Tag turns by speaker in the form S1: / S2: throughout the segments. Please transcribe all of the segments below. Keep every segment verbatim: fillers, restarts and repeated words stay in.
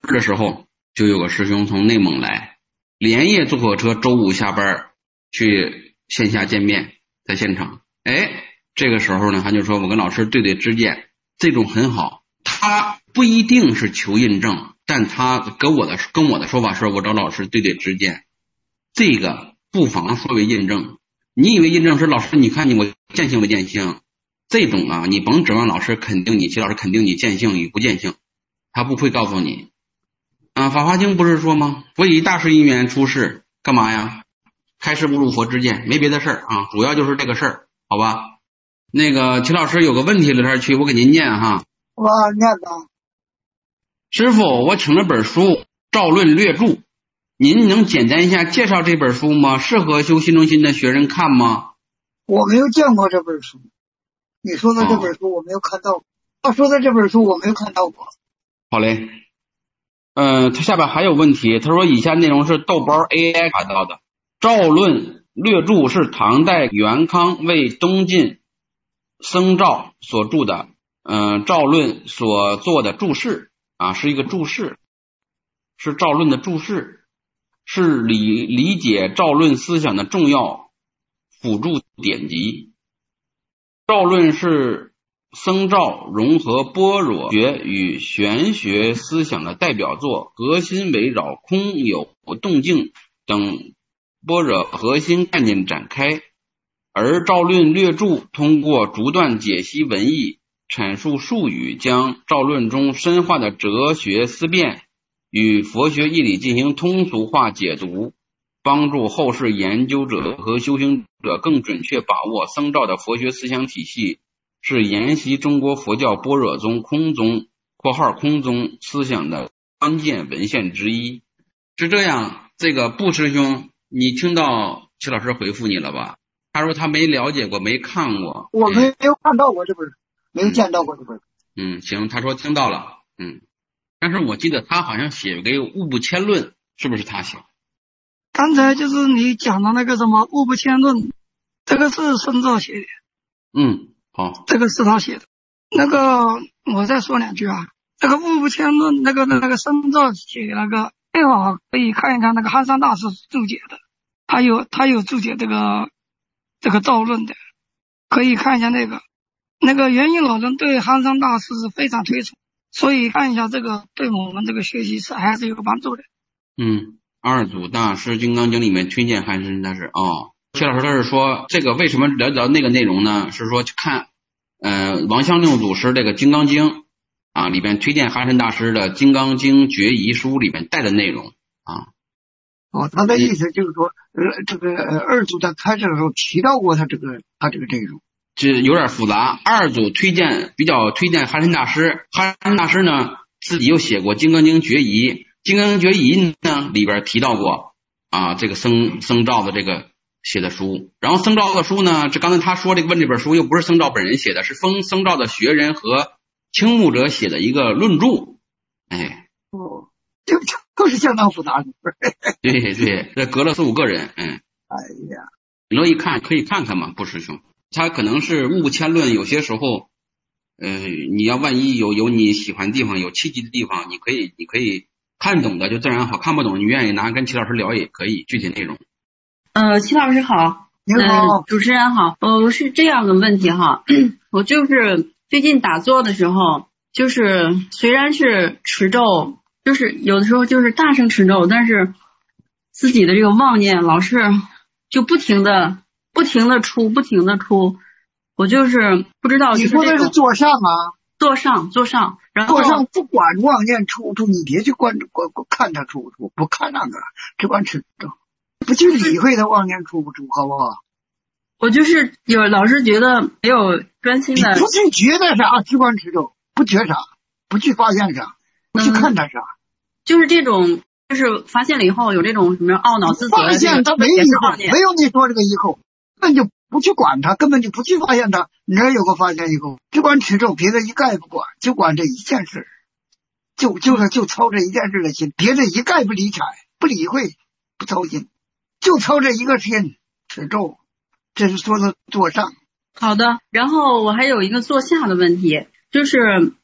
S1: 的时候，就有个师兄从内蒙来，连夜坐火车，周五下班去线下见面，在现场。哎，这个时候呢，他就说我跟老师对对支箭，这种很好。他不一定是求印证，但他跟我的跟我的说法是，我找老师对对支箭，这个不妨说为印证。你以为印证是老师，你看你我见性不见性？这种啊，你甭指望老师肯定你，齐老师肯定你见性与不见性，他不会告诉你。啊，《法华经》不是说吗？我以大师因缘出世，干嘛呀？开示不入佛之见，没别的事儿啊，主要就是这个事儿，好吧？那个齐老师有个问题留下去，我给您念哈。
S2: 我念吧。
S1: 师傅，我请了本书《赵论略注》，您能简单一下介绍这本书吗？适合修心中心的学生看吗？
S2: 我没有见过这本书，你说的这本书我没有看到过，他说的这本书我没有看到过。
S1: 好嘞。呃，他下边还有问题，他说以下内容是豆包 A I 查到的，《赵论略注》是唐代元康为东晋僧肇所著的，嗯、呃，赵论所做的注释啊，是一个注释，是赵论的注释，是理理解赵论思想的重要辅助典籍。赵论是僧肇融合般若学与玄学思想的代表作，核心围绕空有动静等般若核心概念展开，而赵论略注通过逐段解析文义，阐述术语，将赵论中深化的哲学思辨与佛学义理进行通俗化解读，帮助后世研究者和修行者更准确把握僧肇的佛学思想体系，是研习中国佛教般若宗空宗括号空宗思想的关键文献之一。是这样，这个布师兄，你听到齐老师回复你了吧？他说他没了解过，没看过。
S2: 我没有看到过这本书，没有见到过这本书。
S1: 嗯，行，他说听到了。嗯，但是我记得他好像写给《物部迁论》，是不是他写？
S3: 刚才就是你讲的那个什么《物部迁论》，这个是僧肇写的。
S1: 嗯，好，
S3: 这个是他写的。那个我再说两句啊，这个《物部迁论》那个那个僧肇写那个，最好可以看一看那个憨山大师注解的，他有他有注解这个这个赵论的，可以看一下那个。那个元印老人对憨山大师是非常推崇，所以看一下这个对我们这个学习是还是有帮助的。
S1: 嗯，二祖大师《金刚经》里面推荐憨山大师哦。谢老师他是说这个为什么了解到那个内容呢？是说去看呃王香六祖师这个《金刚经》啊里边推荐憨山大师的《金刚经决疑书》里面带的内容啊。
S2: 哦，他的意思就是说，呃，这个呃二祖在开示的时候提到过他这个他这个内容。
S1: 这有点复杂。二祖推荐比较推荐憨山大师，憨山大师呢自己又写过《金刚经决疑》，《金刚经决疑》呢里边提到过啊这个僧僧肇的这个写的书，然后僧肇的书呢，这刚才他说这个问这本书又不是僧肇本人写的，是僧僧肇的学人和青木者写的一个论著。哎，
S2: 哦，这都是相当复杂的。
S1: 对对，这隔了四五个人。嗯，
S2: 哎呀，
S1: 你乐意看可以看看嘛，不师兄。他可能是物不迁论，有些时候，呃，你要万一有有你喜欢的地方，有契机的地方，你可以你可以看懂的就自然好，看不懂你愿意拿跟齐老师聊也可以，具体内容。
S4: 呃，齐老师好。
S2: 您好、
S4: 呃，主持人好。呃，是这样的问题哈，我就是最近打坐的时候，就是虽然是持咒，就是有的时候就是大声持咒，但是自己的这个妄念老是就不停的。不停的出，不停的出，我就是不知道。
S2: 你说的是坐上啊？
S4: 坐上，坐上，然后
S2: 坐上不管妄念出不出，你别去关关看它出不出，不看那个，只管持咒，不去理会它妄念出不出，好不好？
S4: 我就是有老是觉得没有专心的。
S2: 你不去觉得啥，只管持咒，不觉啥，不去发现啥，不去看它啥、嗯，
S4: 就是这种，就是发现了以后有这种什么懊恼自责的、
S2: 发现它没以后，没有你说这个以后。根本就不去管它，根本就不去发现它。你这有个发现以后，只管持咒，别的一概不管，就管这一件事，就就是就操这一件事的心，别的一概不理睬，不理会，不操心，就操这一个心持咒。这是说的坐上。
S4: 好的，然后我还有一个坐下的问题，就是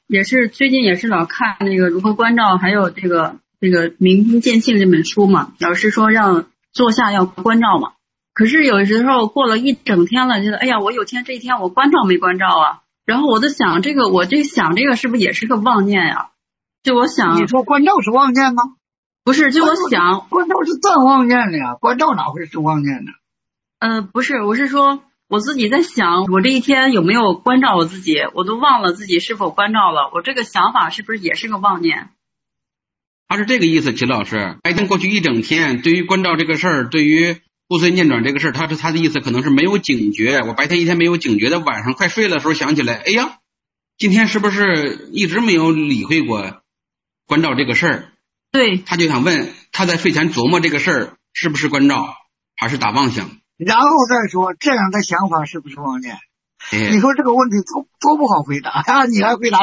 S4: 也是最近也是老看那个如何关照，还有这个这个明心见性这本书嘛，老师说让坐下要关照嘛。可是有时候过了一整天了，觉得哎呀，我有天这一天我关照没关照啊？然后我就想这个，我这想这个是不是也是个妄念呀？就我想，
S2: 你说关照是妄念吗？
S4: 不是，就我想，
S2: 关照是断妄念的呀，关照哪会是妄念呢？
S4: 呃，不是，我是说我自己在想，我这一天有没有关照我自己，我都忘了自己是否关照了，我这个想法是不是也是个妄念？
S1: 他是这个意思，齐老师，白天过去一整天，对于关照这个事儿，对于不随念转这个事儿，他是他的意思可能是没有警觉，我白天一天没有警觉的，晚上快睡的时候想起来，哎呀，今天是不是一直没有理会过关照这个事儿？
S4: 对，
S1: 他就想问，他在睡前琢磨这个事儿是不是关照，还是打妄想？
S2: 然后再说这样的想法是不是妄念？
S1: 哎、
S2: 你说这个问题多多不好回答啊！你还回答？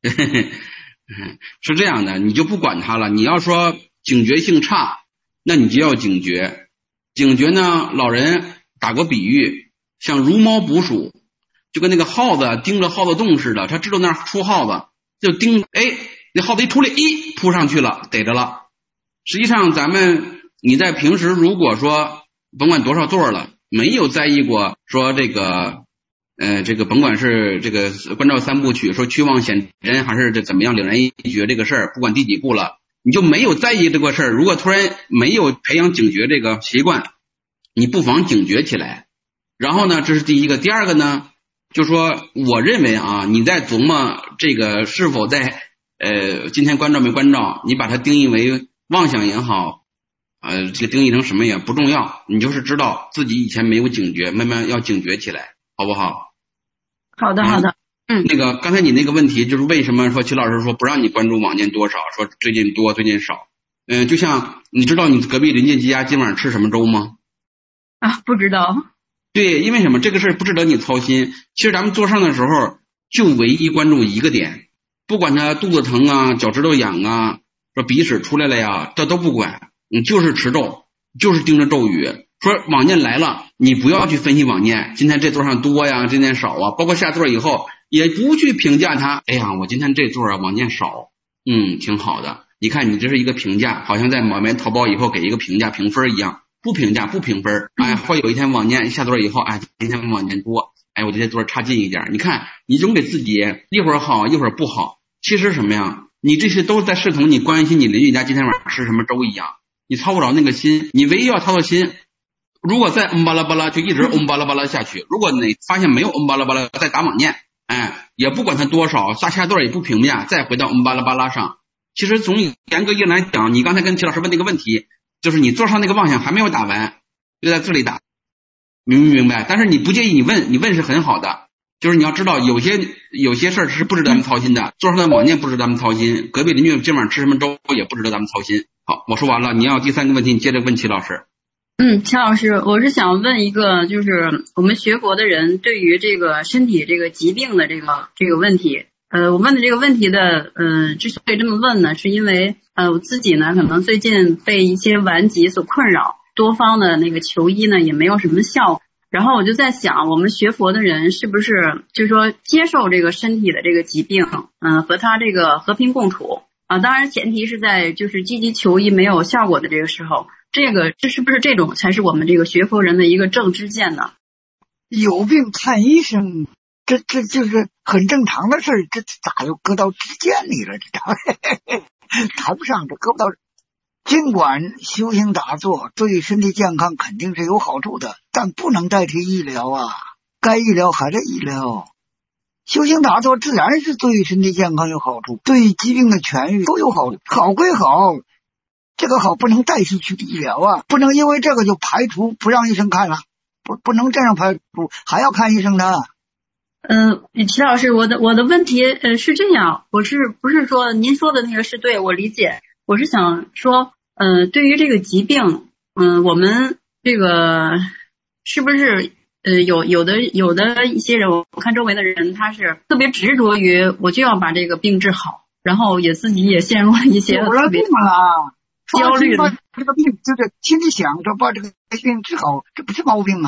S1: 是这样的，你就不管他了。你要说警觉性差，那你就要警觉。警觉呢，老人打过比喻，像如猫捕鼠，就跟那个耗子盯着耗子洞似的，他知道那儿出耗子，就盯，哎，那耗子一出来，一扑上去了，逮着了。实际上，咱们你在平时如果说甭管多少座了，没有在意过说这个。呃，这个甭管是这个关照三部曲说趋妄显真，还是这怎么样领人一觉这个事儿，不管第几步了，你就没有在意这个事儿。如果突然没有培养警觉这个习惯，你不妨警觉起来。然后呢，这是第一个。第二个呢，就说我认为啊，你在琢磨这个是否在呃今天关照没关照，你把它定义为妄想也好，呃这个定义成什么也不重要，你就是知道自己以前没有警觉，慢慢要警觉起来。好不好？
S4: 好的，好的。嗯，
S1: 那个刚才你那个问题就是为什么说齐老师说不让你关注妄念多少，说最近多最近少？嗯、呃，就像你知道你隔壁邻居家今晚上吃什么粥吗？
S4: 啊，不知道。
S1: 对，因为什么？这个事不值得你操心。其实咱们做上的时候就唯一关注一个点，不管他肚子疼啊、脚趾头痒啊、说鼻屎出来了呀，这都不管，你就是持咒，就是盯着咒语。说妄念来了，你不要去分析妄念，今天这座上多呀，今天少啊，包括下座以后也不去评价它。哎呀，我今天这座啊妄念少，嗯，挺好的。你看你这是一个评价，好像在买完淘宝以后给一个评价评分一样，不评价不评分。哎，会有一天妄念下座以后，哎，今天妄念多，哎，我这座差劲一点。你看你总给自己一会儿好一会儿不好，其实什么呀？你这些都在视同你关心你邻居家今天晚上吃什么粥一样，你操不着那个心，你唯一要操的心。如果再嗯巴拉巴拉就一直嗯巴拉巴拉下去，如果你发现没有嗯巴拉巴拉再打妄念，哎，也不管它多少，大下段也不评价，再回到嗯巴拉巴拉上。其实从严格意义来讲，你刚才跟齐老师问那个问题，就是你座上那个妄想还没有打完，就在这里打，明不明白？但是你不介意你问，你问是很好的，就是你要知道有些有些事儿是不值得咱们操心的，座上的妄念不值得咱们操心，隔壁邻居今晚吃什么粥也不值得咱们操心。好，我说完了，你要第三个问题，你接着问齐老师。
S4: 嗯，齐老师，我是想问一个，就是我们学佛的人对于这个身体这个疾病的这个这个问题，呃，我问的这个问题的，呃，之所以这么问呢，是因为呃我自己呢，可能最近被一些顽疾所困扰，多方的那个求医呢也没有什么效果，然后我就在想，我们学佛的人是不是就是说接受这个身体的这个疾病，嗯、呃，和他这个和平共处啊？当然前提是在就是积极求医没有效果的这个时候。这个这是不是这种才是我们这个学佛人的一个正知见呢？
S2: 有病看医生，这这就是很正常的事儿，这咋又搁到知见里了？这谈不上，这搁不到。尽管修行打坐对身体健康肯定是有好处的，但不能代替医疗啊，该医疗还得医疗。修行打坐自然是对身体健康有好处，对疾病的痊愈都有好处。好归好，这个好不能代替去医疗啊，不能因为这个就排除不让医生看了，不不能这样排除，还要看医生的。
S4: 嗯、呃，齐老师，我的我的问题呃是这样，我是不是说您说的那个是对，我理解，我是想说，呃，对于这个疾病，嗯、呃，我们这个是不是呃有有的有的一些人，我看周围的人他是特别执着于我就要把这个病治好，然后也自己也陷入了一些
S2: 有了病了。
S4: 焦虑的
S2: 这个病就是心里想着把这个病治好，这不是毛病啊。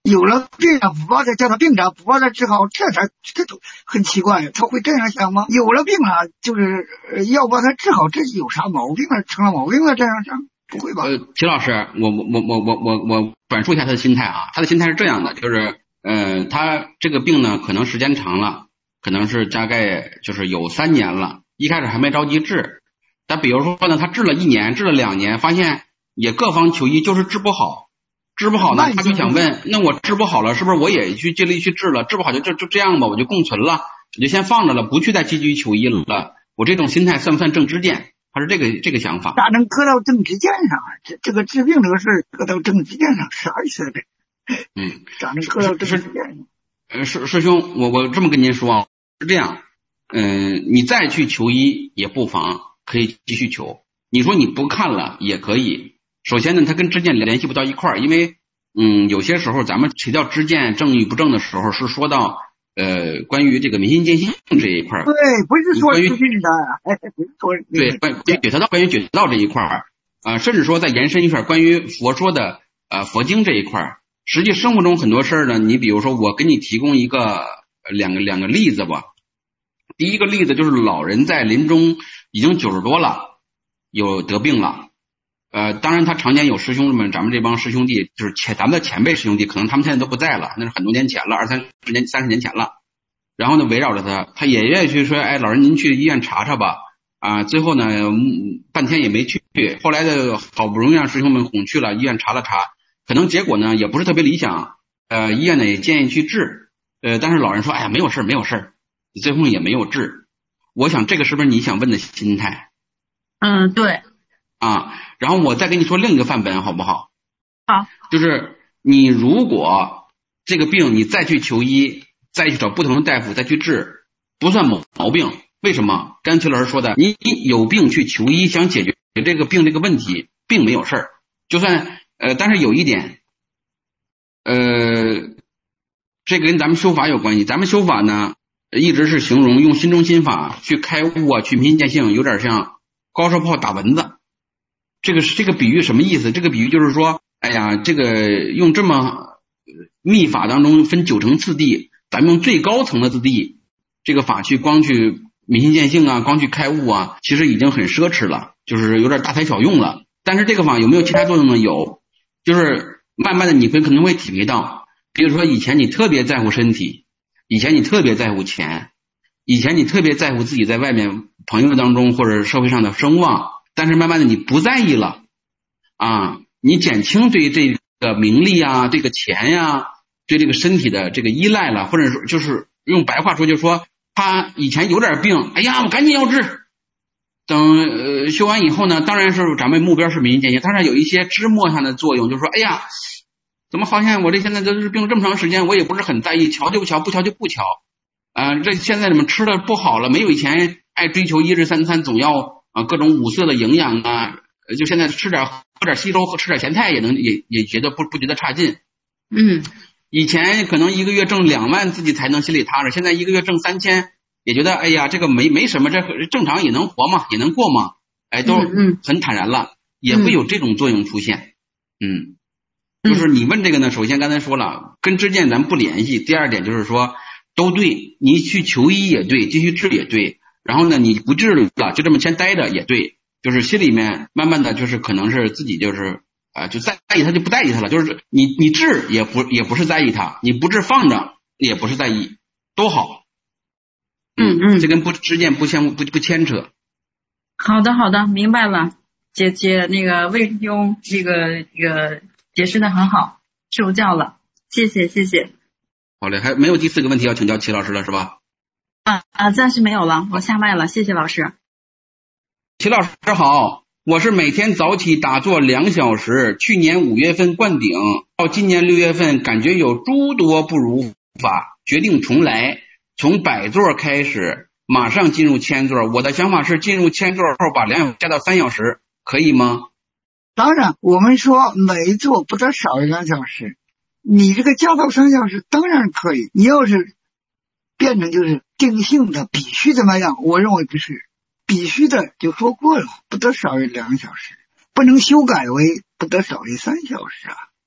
S2: 有了病了，不把他叫他病长，不把他治好，这才这都很奇怪，他会这样想吗？有了病了，就是要把他治好，这有啥毛病啊？成了毛病了，这样想不会吧？
S1: 呃，齐老师，我我我我我我我转述一下他的心态啊，他的心态是这样的，就是呃，他这个病呢，可能时间长了，可能是大概就是有三年了，一开始还没着急治，但比如说呢，他治了一年，治了两年，发现也各方求医，就是治不好。治不好呢，他就想问，那我治不好了，是不是我也去尽力去治了？治不好就就就这样吧，我就共存了，我就先放着了，不去再积极求医了。我这种心态算不算正知见？他是这个这个想法。
S2: 咋能搁到正知见上啊？这这个治病这个事儿搁到正知见上，啥意思？
S1: 嗯，
S2: 咋能搁到正知见上？
S1: 呃，师师兄，我我这么跟您说啊，是这样，嗯、呃，你再去求医也不妨，可以继续求。你说你不看了也可以。首先呢，它跟知见联系不到一块儿，因为嗯，有些时候咱们提到知见正与不正的时候，是说到呃关于这个明心见性这一块儿。
S2: 对，不是说知信的，哎，不是说
S1: 对关于觉道关于觉道这一块儿啊、呃，甚至说再延伸一块关于佛说的呃佛经这一块儿。实际生活中很多事儿呢，你比如说我给你提供一个两个两个例子吧。第一个例子就是老人在临终已经九十多了，有得病了。呃，当然，他常年有师兄们，咱们这帮师兄弟，就是前咱们的前辈师兄弟，可能他们现在都不在了，那是很多年前了，二三十年、三十年前了。然后呢，围绕着他，他也愿意去说，哎，老人您去医院查查吧。啊，最后呢，半天也没去。后来的好不容易让师兄们哄去了，医院查了查，可能结果呢也不是特别理想。呃，医院呢也建议去治，呃，但是老人说，哎呀，没有事没有事最后也没有治。我想这个是不是你想问的心态？
S4: 嗯，对。
S1: 啊，然后我再跟你说另一个范本好不好？
S4: 好，
S1: 就是你如果这个病你再去求医，再去找不同的大夫再去治，不算毛病。为什么？刚才邱老师说的，你有病去求医，想解决这个病这个问题，并没有事儿。就算呃，但是有一点，呃，这个跟咱们修法有关系。咱们修法呢，一直是形容用心中心法去开悟啊，去明心见性，有点像高烧炮打蚊子。这个这个比喻什么意思？这个比喻就是说，哎呀，这个用这么密法当中分九层次第，咱们用最高层的次第，这个法去光去明心见性啊，光去开悟啊，其实已经很奢侈了，就是有点大材小用了。但是这个法有没有其他作用呢？有，就是慢慢的你会可能会体会到，比如说以前你特别在乎身体，以前你特别在乎钱，以前你特别在乎自己在外面朋友当中或者社会上的声望。但是慢慢的你不在意了啊，你减轻对这个名利啊，这个钱呀、啊，对这个身体的这个依赖了，或者说就是用白话说，就是说他以前有点病，哎呀，我赶紧要治。等呃修完以后呢，当然是咱们目标是明心见性，但是有一些枝末上的作用，就是说，哎呀，怎么好像我这现在都是病了这么长时间，我也不是很在意，瞧就不瞧，不瞧就不瞧。啊、呃，这现在怎么吃的不好了？没有以前爱追求一日三餐，总要。啊，各种五色的营养啊，就现在吃点喝点稀粥和吃点咸菜也能也也觉得不不觉得差劲。
S4: 嗯，
S1: 以前可能一个月挣两万自己才能心里踏实，现在一个月挣三千也觉得哎呀这个没没什么，这正常也能活嘛，也能过嘛，哎都很坦然了，嗯、也会有这种作用出现。嗯，就是你问这个呢，首先刚才说了跟知见咱不联系，第二点就是说都对，你去求医也对，继续治也对。然后呢，你不治了，就这么先待着也对，就是心里面慢慢的就是可能是自己就是啊、呃，就在意他就不在意他了，就是你你治也不也不是在意他，你不治放着也不是在意，都好。
S4: 嗯嗯，
S1: 这跟不知见不相不不牵扯。
S4: 好的好的，明白了，姐姐那个魏师兄这个这个解释的很好，受教了，谢谢谢谢。
S1: 好嘞，还没有第四个问题要请教齐老师了是吧？
S4: 啊啊，暂时没有了，我下麦了，谢谢老师。
S1: 齐老师好，我是每天早起打坐两小时，去年五月份灌顶，到今年六月份感觉有诸多不如法，决定重来，从百座开始，马上进入千座。我的想法是进入千座后把两小时加到三小时，可以吗？
S2: 当然，我们说每一座不得少于两小时，你这个加到三小时当然可以。你要是变成就是定性的必须怎么样，我认为不是必须的，就说过了，不得少于两小时，不能修改为不得少于三小时啊。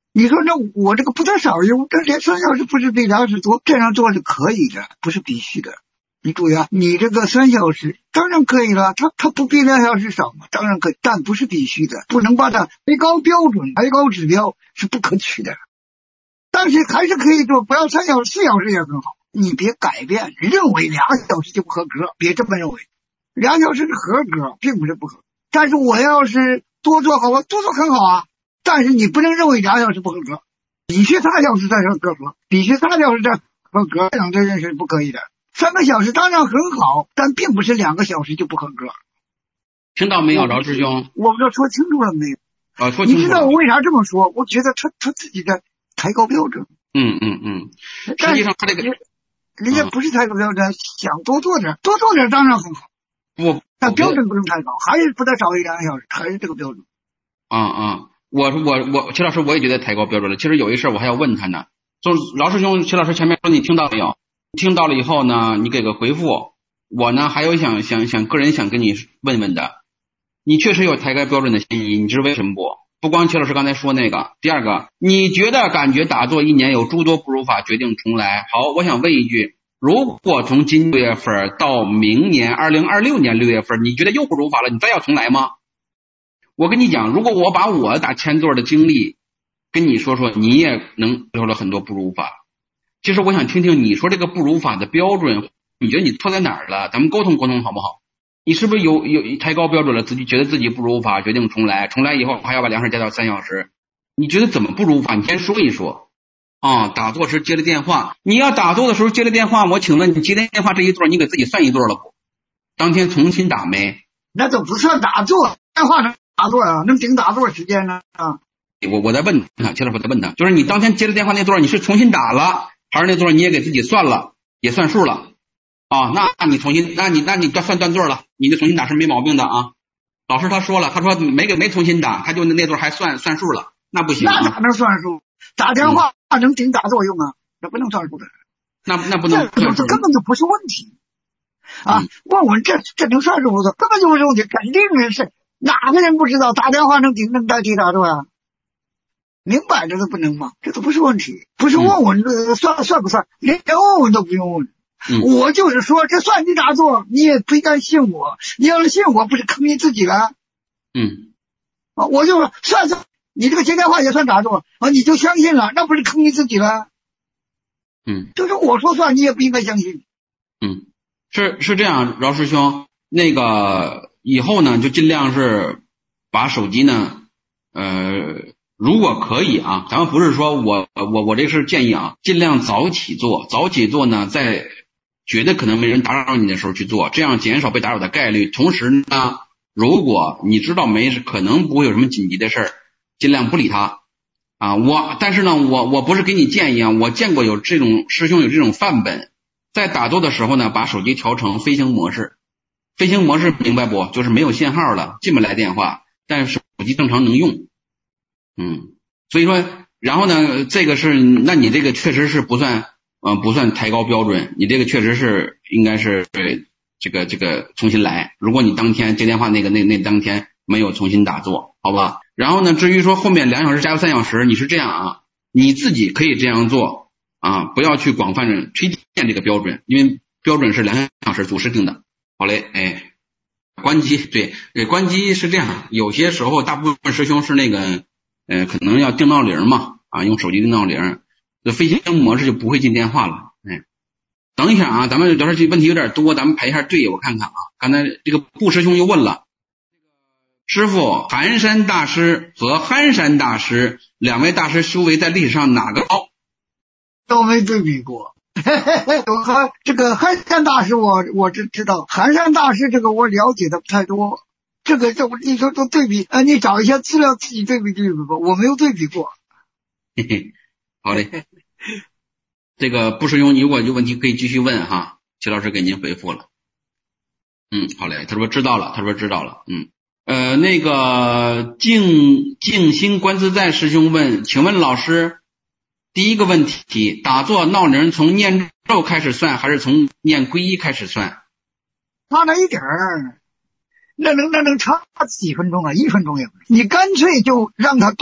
S2: 你说那我这个不得少用，这连三小时不是比两小时多，这样做是可以的，不是必须的。你注意啊，你这个三小时当然可以了，它它不比两小时少嘛，当然可以，但不是必须的，不能把它抬高标准、抬高指标是不可取的。但是还是可以做，不要三小时、四小时也很好。你别改变，认为俩小时就不合格，别这么认为。俩小时是合格，并不是不合格。但是我要是多做好，我多做很好啊。但是你不能认为俩小时不合格，必须仨小时才是合格，必须仨小时才合格，这样这人是不可以的。三个小时当然很好，但并不是两个小时就不合格。
S1: 听到没有，饶师兄？
S2: 我不知道说清楚了没有？
S1: 啊，说清楚了。
S2: 你知道我为啥这么说？我觉得他他自己在抬高标准。
S1: 嗯嗯嗯。实际上他这个
S2: 人家不是抬高标准，嗯、想多做点，多做点当然很好。
S1: 我
S2: 但标准不能太高，还是不得少于两个小时，还是这个标准。
S1: 啊啊，我我我，齐老师我也觉得抬高标准了。其实有一事我还要问他呢。就饶师兄，齐老师前面说你听到没有？听到了以后呢，你给个回复。我呢还有想想想个人想跟你问问的，你确实有抬高标准的嫌疑，你知道为什么不？不光齐老师刚才说那个，第二个，你觉得感觉打坐一年有诸多不如法，决定重来。好，我想问一句，如果从今六月份到明年二零二六年六月份，你觉得又不如法了，你再要重来吗？我跟你讲，如果我把我打千座的经历跟你说说，你也能得了很多不如法。其实我想听听你说这个不如法的标准，你觉得你错在哪儿了？咱们沟通沟通好不好？你是不是有有抬高标准了，自己觉得自己不如法，决定重来，重来以后还要把两小时加到三小时？你觉得怎么不如法？你先说一说啊！打坐时接了电话，你要打坐的时候接了电话，我请问你接电话这一座，你给自己算一座了不？当天重新打没？
S2: 那都不算打坐，电话能打坐啊？能顶打坐时间呢？啊！
S1: 我我在问他，接着我在问他，就是你当天接了电话那座，你是重新打了，还是那座你也给自己算了，也算数了？啊，那你重新，那你那你算断座了，你的重新打是没毛病的啊。老师他说了，他说没给没重新打，他就那座还算算数了，那不行、啊。
S2: 那咋能算数？打电话能顶打作用啊？这不能算数的。
S1: 那那不能算数，
S2: 这根本就不是问题啊！问问这这能算数不算？根本就不是问题，肯定是哪个人不知道打电话能顶能代替打坐呀？明摆着都不能嘛，这都不是问题，不是问问、嗯、算算不算，连问问都不用问。嗯、我就是说，这算你打坐，你也不应该信我。你要是信我，不是坑你自己了？
S1: 嗯，
S2: 啊，我就说算算，你这个接电话也算打坐啊，你就相信了，那不是坑你自己了？
S1: 嗯，
S2: 就是我说算，你也不应该相信。
S1: 嗯，是是这样，饶师兄，那个以后呢，就尽量是把手机呢，呃，如果可以啊，咱们不是说我我我这是建议啊，尽量早起做，早起做呢，在觉得可能没人打扰你的时候去做，这样减少被打扰的概率。同时呢，如果你知道没可能不会有什么紧急的事儿，尽量不理他啊。我但是呢，我我不是给你建议啊，我见过有这种师兄有这种范本，在打坐的时候呢，把手机调成飞行模式。飞行模式明白不？就是没有信号了，进不来电话，但是手机正常能用。嗯，所以说，然后呢，这个是，那你这个确实是不算。嗯、呃，不算抬高标准，你这个确实是应该是这个这个重新来。如果你当天接电话那个那那当天没有重新打坐，好吧？然后呢，至于说后面两小时加入三小时，你是这样啊，你自己可以这样做啊，不要去广泛的推荐这个标准，因为标准是两小时祖师定的。好嘞，哎，关机对，对，关机是这样，有些时候大部分师兄是那个呃，可能要定闹铃嘛，啊，用手机定闹铃。这飞行模式就不会进电话了。哎，等一下啊，咱们聊这问题有点多，咱们排一下队，我看看啊。刚才这个布师兄又问了，师父，寒山大师和憨山大师两位大师修为在历史上哪个高？
S2: 都没对比过。我和这个憨山大师我我知知道，寒山大师这个我了解的不太多。这个这你说都对比，呃，你找一些资料自己对比对比过，我没有对比过。
S1: 嘿嘿。好嘞，这个布师兄，如果有问题可以继续问哈，齐老师给您回复了。嗯，好嘞，他说知道了，他说知道了。嗯，呃，那个静静心观自在师兄问，请问老师，第一个问题，打坐闹铃从念咒开始算，还是从念皈依开始算？
S2: 差那一点儿，那能那能差几分钟啊？一分钟也不，你干脆就让它多。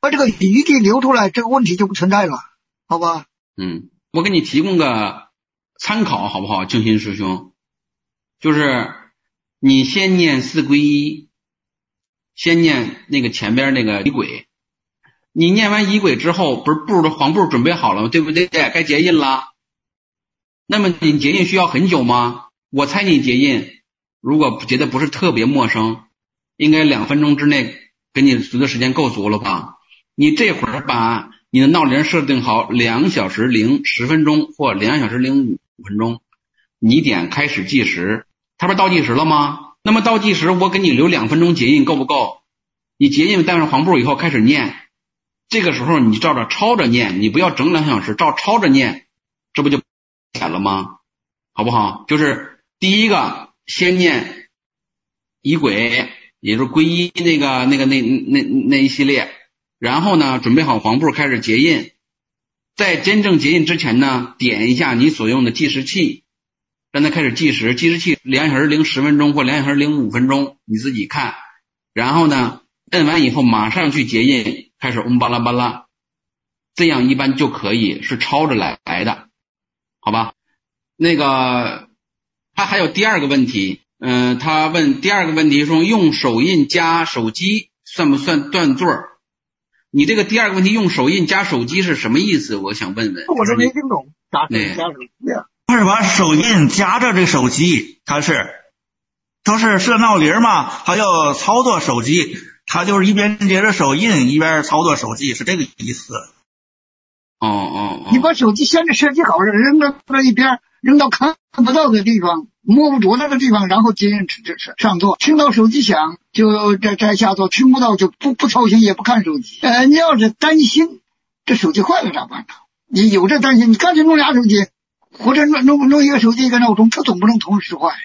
S2: 把这个余地留出来，这个问题就不存在了，好吧？
S1: 嗯，我给你提供个参考，好不好？静心师兄，就是你先念四皈依，先念那个前边那个仪轨，你念完仪轨之后，不是布的黄布准备好了吗？对不对？该结印了。那么你结印需要很久吗？我猜你结印，如果觉得不是特别陌生，应该两分钟之内给你足的时间够足了吧？你这会儿把你的闹铃设定好两小时零十分钟或两小时零五分钟，你点开始计时，它不是倒计时了吗？那么倒计时我给你留两分钟结印够不够？你结印带上黄布以后开始念，这个时候你照着抄着念，你不要整两小时，照抄着念，这不就显了吗？好不好？就是第一个先念仪轨，也就是皈依那个那个那那那一系列，然后呢准备好黄布开始结印，在真正结印之前呢，点一下你所用的计时器，让它开始计时，计时器两小时零十分钟或两小时零五分钟，你自己看，然后呢摁完以后马上去结印，开始嗡巴拉巴拉，这样一般就可以是抄着来的，好吧？那个他还有第二个问题，嗯、呃，他问第二个问题说用手印加手机算不算断座？你这个第二个问题用手印加手机是什么意思？我想问问。
S2: 我都没听懂，加手加手机啊？
S5: 他是把手印夹着这手机，他是他是设闹铃嘛，他要操作手机，他就是一边接着手印一边操作手机，是这个意思。
S1: 哦哦哦，
S2: 你把手机先设计好，扔到那一边，扔到看不到的地方，摸不着那个地方，然后接印上座，听到手机响就在在下座，听不到就不不操心也不看手机。呃，你要是担心这手机坏了咋办呢？你有这担心，你干脆弄俩手机，或者弄弄弄一个手机一个闹钟，它总不能同时坏。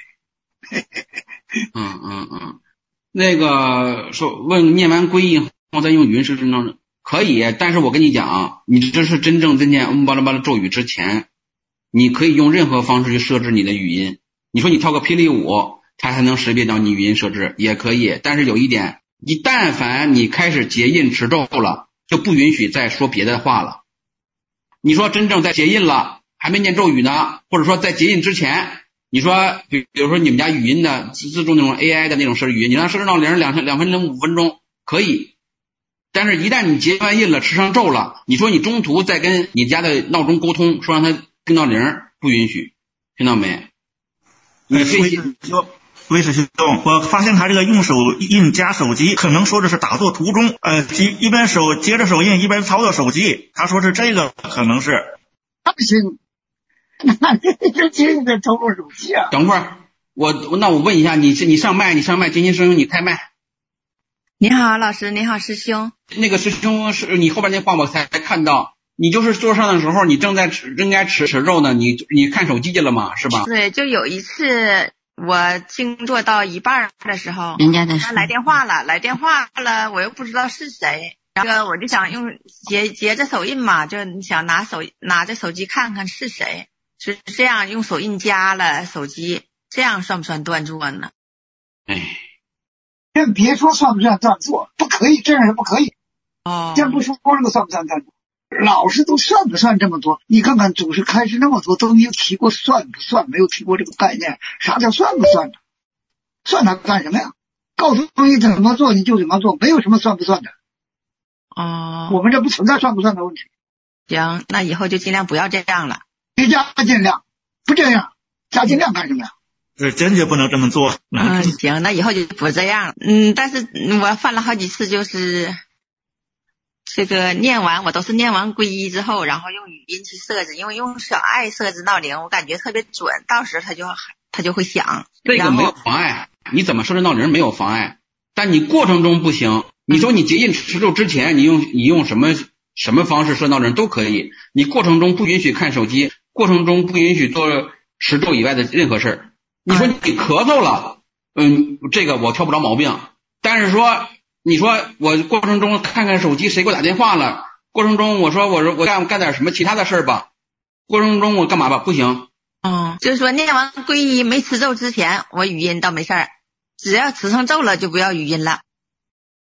S1: 嗯嗯嗯，那个说问念完皈依后再用语音设置闹铃可以，但是我跟你讲，你这是真正在念嗡巴拉巴拉咒语之前，你可以用任何方式去设置你的语音。你说你跳个霹雳舞，它还能识别到你语音设置，也可以。但是有一点，一但凡你开始结印持咒了，就不允许再说别的话了。你说真正在结印了，还没念咒语呢，或者说在结印之前，你说比比如说你们家语音的自自动那种 A I 的那种设置语音，你让设置闹铃两两分零五分钟可以。但是一旦你结完印了，持上咒了，你说你中途再跟你家的闹钟沟通，说让它定闹铃，不允许，听到没？你这些
S5: 魏师兄，我发现他这个用手印加手机，可能说的是打坐途中，呃，一一边手接着手印，一边操作手机。他说是这个，可能是。
S2: 那不行，那这接着在操作手机啊。
S1: 等会儿，我那我问一下，你是你上麦，你上麦，金星师兄你开麦。
S6: 你好，老师，你好，师兄。
S1: 那个师兄是你后边那话我才看到，你就是桌上的时候，你正在吃，正该吃吃肉呢，你你看手机去了嘛，是吧？
S6: 对，就有一次我静坐到一半的时候，
S4: 人家的
S6: 他来电话了，来电话了，我又不知道是谁，然后我就想用结结着手印嘛，就你想拿手拿着手机看看是谁，是这样用手印加了手机，这样算不算断座呢？
S1: 哎。
S2: 先别说算不算断座，不可以，这样是不可以。
S6: 哦，
S2: 先不说这个算不算断座，老师都算不算这么多？你看看祖师开示那么多，都没有提过算不算，没有提过这个概念。啥叫算不算呢？算它干什么呀？告诉你怎么做你就怎么做，没有什么算不算的。
S6: 哦，
S2: 我们这不存在算不算的问题。
S6: 行，那以后就尽量不要这样了。
S2: 别加尽量，不这样加尽量干什么呀？
S5: 是坚决不能这么做。
S6: 嗯，行，那以后就不这样了。嗯，但是我犯了好几次，就是这个念完，我都是念完皈依之后，然后用语音去设置，因为用小爱设置闹铃，我感觉特别准，到时它就它就会响。
S1: 这个没有妨碍，你怎么设置闹铃没有妨碍，但你过程中不行。你说你结印持咒之前，你用你用什么什么方式设闹铃都可以，你过程中不允许看手机，过程中不允许做持咒以外的任何事儿。你说你咳嗽了，嗯，这个我挑不着毛病。但是说，你说我过程中看看手机，谁给我打电话了？过程中我说我说我干干点什么其他的事儿吧。过程中我干嘛吧？不行。
S6: 嗯，就是说念完皈依没持咒之前，我语音倒没事儿，只要持上咒了就不要语音了。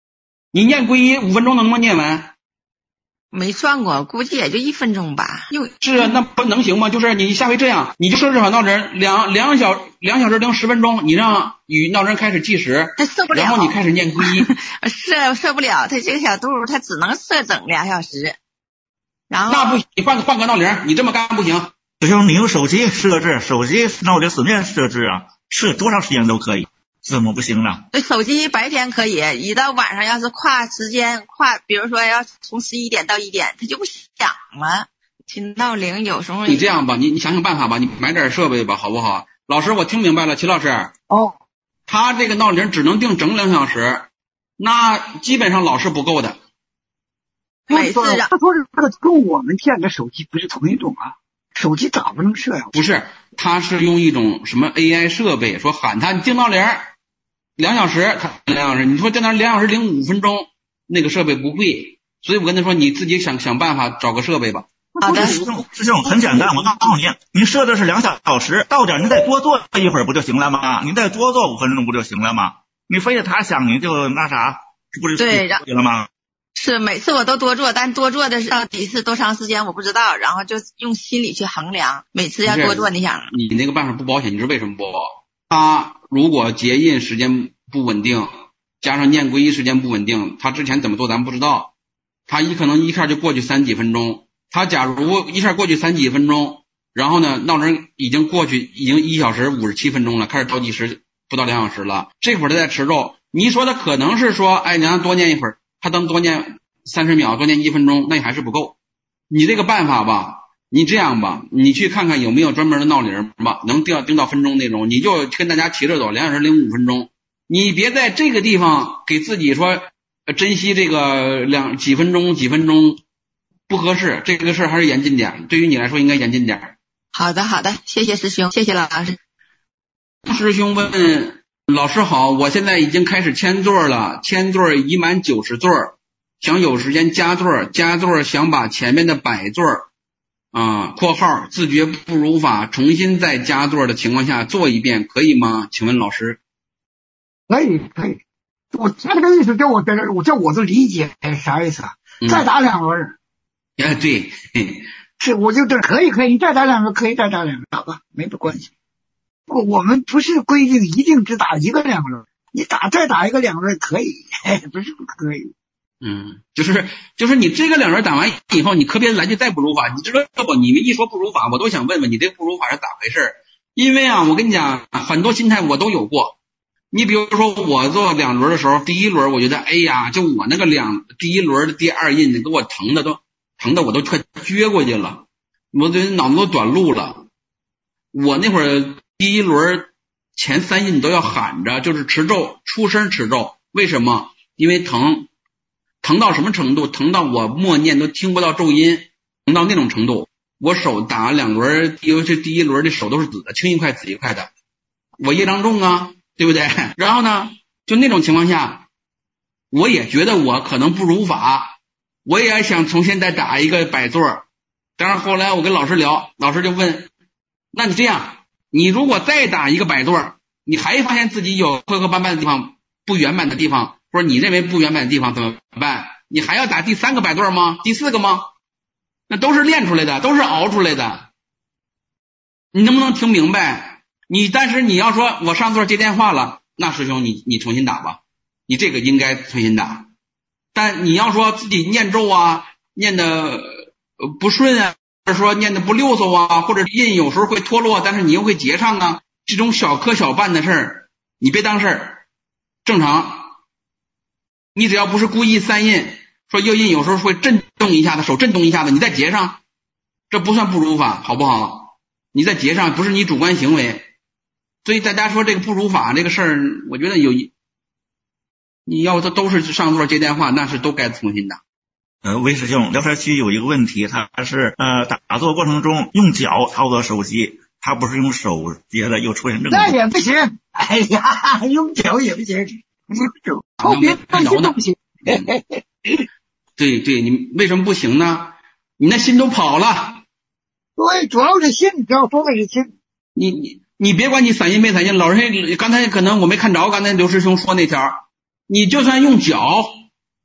S1: 你念皈依五分钟能不能念完？
S6: 没算过，估计也就一分钟吧。又
S1: 是啊，那不能行吗？就是你下回这样，你就设置好闹铃，两两小两小时零十分钟，你让与闹铃开始计时，
S6: 他设不了，
S1: 然后你开始念皈依。
S6: 设设不了，他这个小度他只能设整俩小时。然后
S1: 那不行，你换个换个闹铃，你这么干不行。
S5: 师兄，你用手机设置，手机闹铃随便设置啊，设多长时间都可以。怎么不行了？
S6: 对，手机白天可以，一到晚上要是跨时间跨，比如说要从十一点到一点，它就不响了。听闹铃有时候
S1: 你这样吧，你你想想办法吧，你买点设备吧，好不好？老师，我听明白了，齐老师。
S2: 哦，
S1: 他这个闹铃只能定整两小时，那基本上老是不够的。
S6: 每次
S2: 他说这个跟我们现在手机不是同一种啊，手机咋不能设呀？
S1: 不是，他是用一种什么 A I 设备，说喊他你定闹铃。两小时，他两小时，你说在那两小时零五分钟，那个设备不贵，所以我跟他说，你自己想想办法找个设备吧。
S6: 好的，
S5: 师兄，师兄很简单，我告诉你，您设的是两小时，到点您再多坐一会儿不就行了吗？您再多坐五分钟不就行了吗？你非得他响，你就那啥，这不是
S6: 对
S5: 了吗？
S6: 是每次我都多做，但多做的到底是多长时间我不知道，然后就用心理去衡量，每次要多做，你想
S1: 你那个办法不保险，你知道为什么不？他如果结印时间不稳定，加上念皈依时间不稳定，他之前怎么做咱不知道。他一可能一下就过去三几分钟，他假如一下过去三几分钟，然后呢闹铃已经过去已经一小时五十七分钟了，开始倒计时不到两小时了，这会儿他在持咒，你说他可能是说哎你让他多念一会儿，他能多念三十秒，多念一分钟，那也还是不够。你这个办法吧，你这样吧，你去看看有没有专门的闹铃吧，能定定到分钟那种，你就跟大家提着走，两小时零五分钟。你别在这个地方给自己说珍惜这个两几分钟几分钟不合适，这个事儿还是严谨点，对于你来说应该严谨点。
S6: 好的好的，谢谢师兄，谢谢老师。
S1: 师兄问老师好，我现在已经开始签座了，签座已满九十座，想有时间加座，加座想把前面的百座啊括号自觉不如法重新再加座的情况下做一遍可以吗？请问老师。
S2: 可以可以，我他这个意思叫我的，我叫我的理解啥意思啊？嗯、再打两轮。
S1: 哎，对，
S2: 是我就这可以可以，你再打两轮可以再打两轮，好吧，没关系。我我们不是规定一定只打一个两轮，你打再打一个两轮可以，不是不可以。
S1: 嗯，就是就是你这个两轮打完以后，你可别来句再不如法，你知道不？你们一说不如法，我都想问问你这个不如法是咋回事？因为啊，我跟你讲，很多心态我都有过。你比如说我做两轮的时候，第一轮我觉得哎呀，就我那个两第一轮的第二印给我疼的都疼的我都快撅过去了，我这脑子都短路了。我那会儿第一轮前三印都要喊着，就是持咒，出声持咒。为什么？因为疼，疼到什么程度？疼到我默念都听不到咒音，疼到那种程度。我手打两轮，尤其第一轮的手都是紫的，青一块紫一块的，我业障重啊。对不对？然后呢，就那种情况下，我也觉得我可能不如法，我也想重新再打一个百座。但是后来我跟老师聊，老师就问，那你这样，你如果再打一个百座，你还发现自己有磕磕绊绊的地方，不圆满的地方，或者你认为不圆满的地方怎么办？你还要打第三个百座吗？第四个吗？那都是练出来的，都是熬出来的。你能不能听明白？你但是你要说我上座接电话了，那师兄你你重新打吧，你这个应该重新打。但你要说自己念咒啊，念的不顺啊，或者说念的不溜索啊，或者印有时候会脱落，但是你又会结上啊，这种小磕小绊的事儿，你别当事儿，正常。你只要不是故意三印，说右印有时候会震动一下子，手震动一下子，你再结上，这不算不如法，好不好？你再结上不是你主观行为。所以大家说这个不如法这个事儿，我觉得有一，你要都都是上座接电话，那是都该重新打。
S5: 呃，魏师兄，聊天区有一个问题，他是呃打坐过程中用脚操作手机，他不是用手接的，又出现这个。
S2: 那也不行，哎呀，用脚也不行，用手操别的心都不行。
S1: 对对，你为什么不行呢？你那心都跑了。
S2: 对，主要是心，主要说的是心。
S1: 你你。你别管你散印没散印，老师刚才可能我没看着，刚才刘师兄说那条，你就算用脚，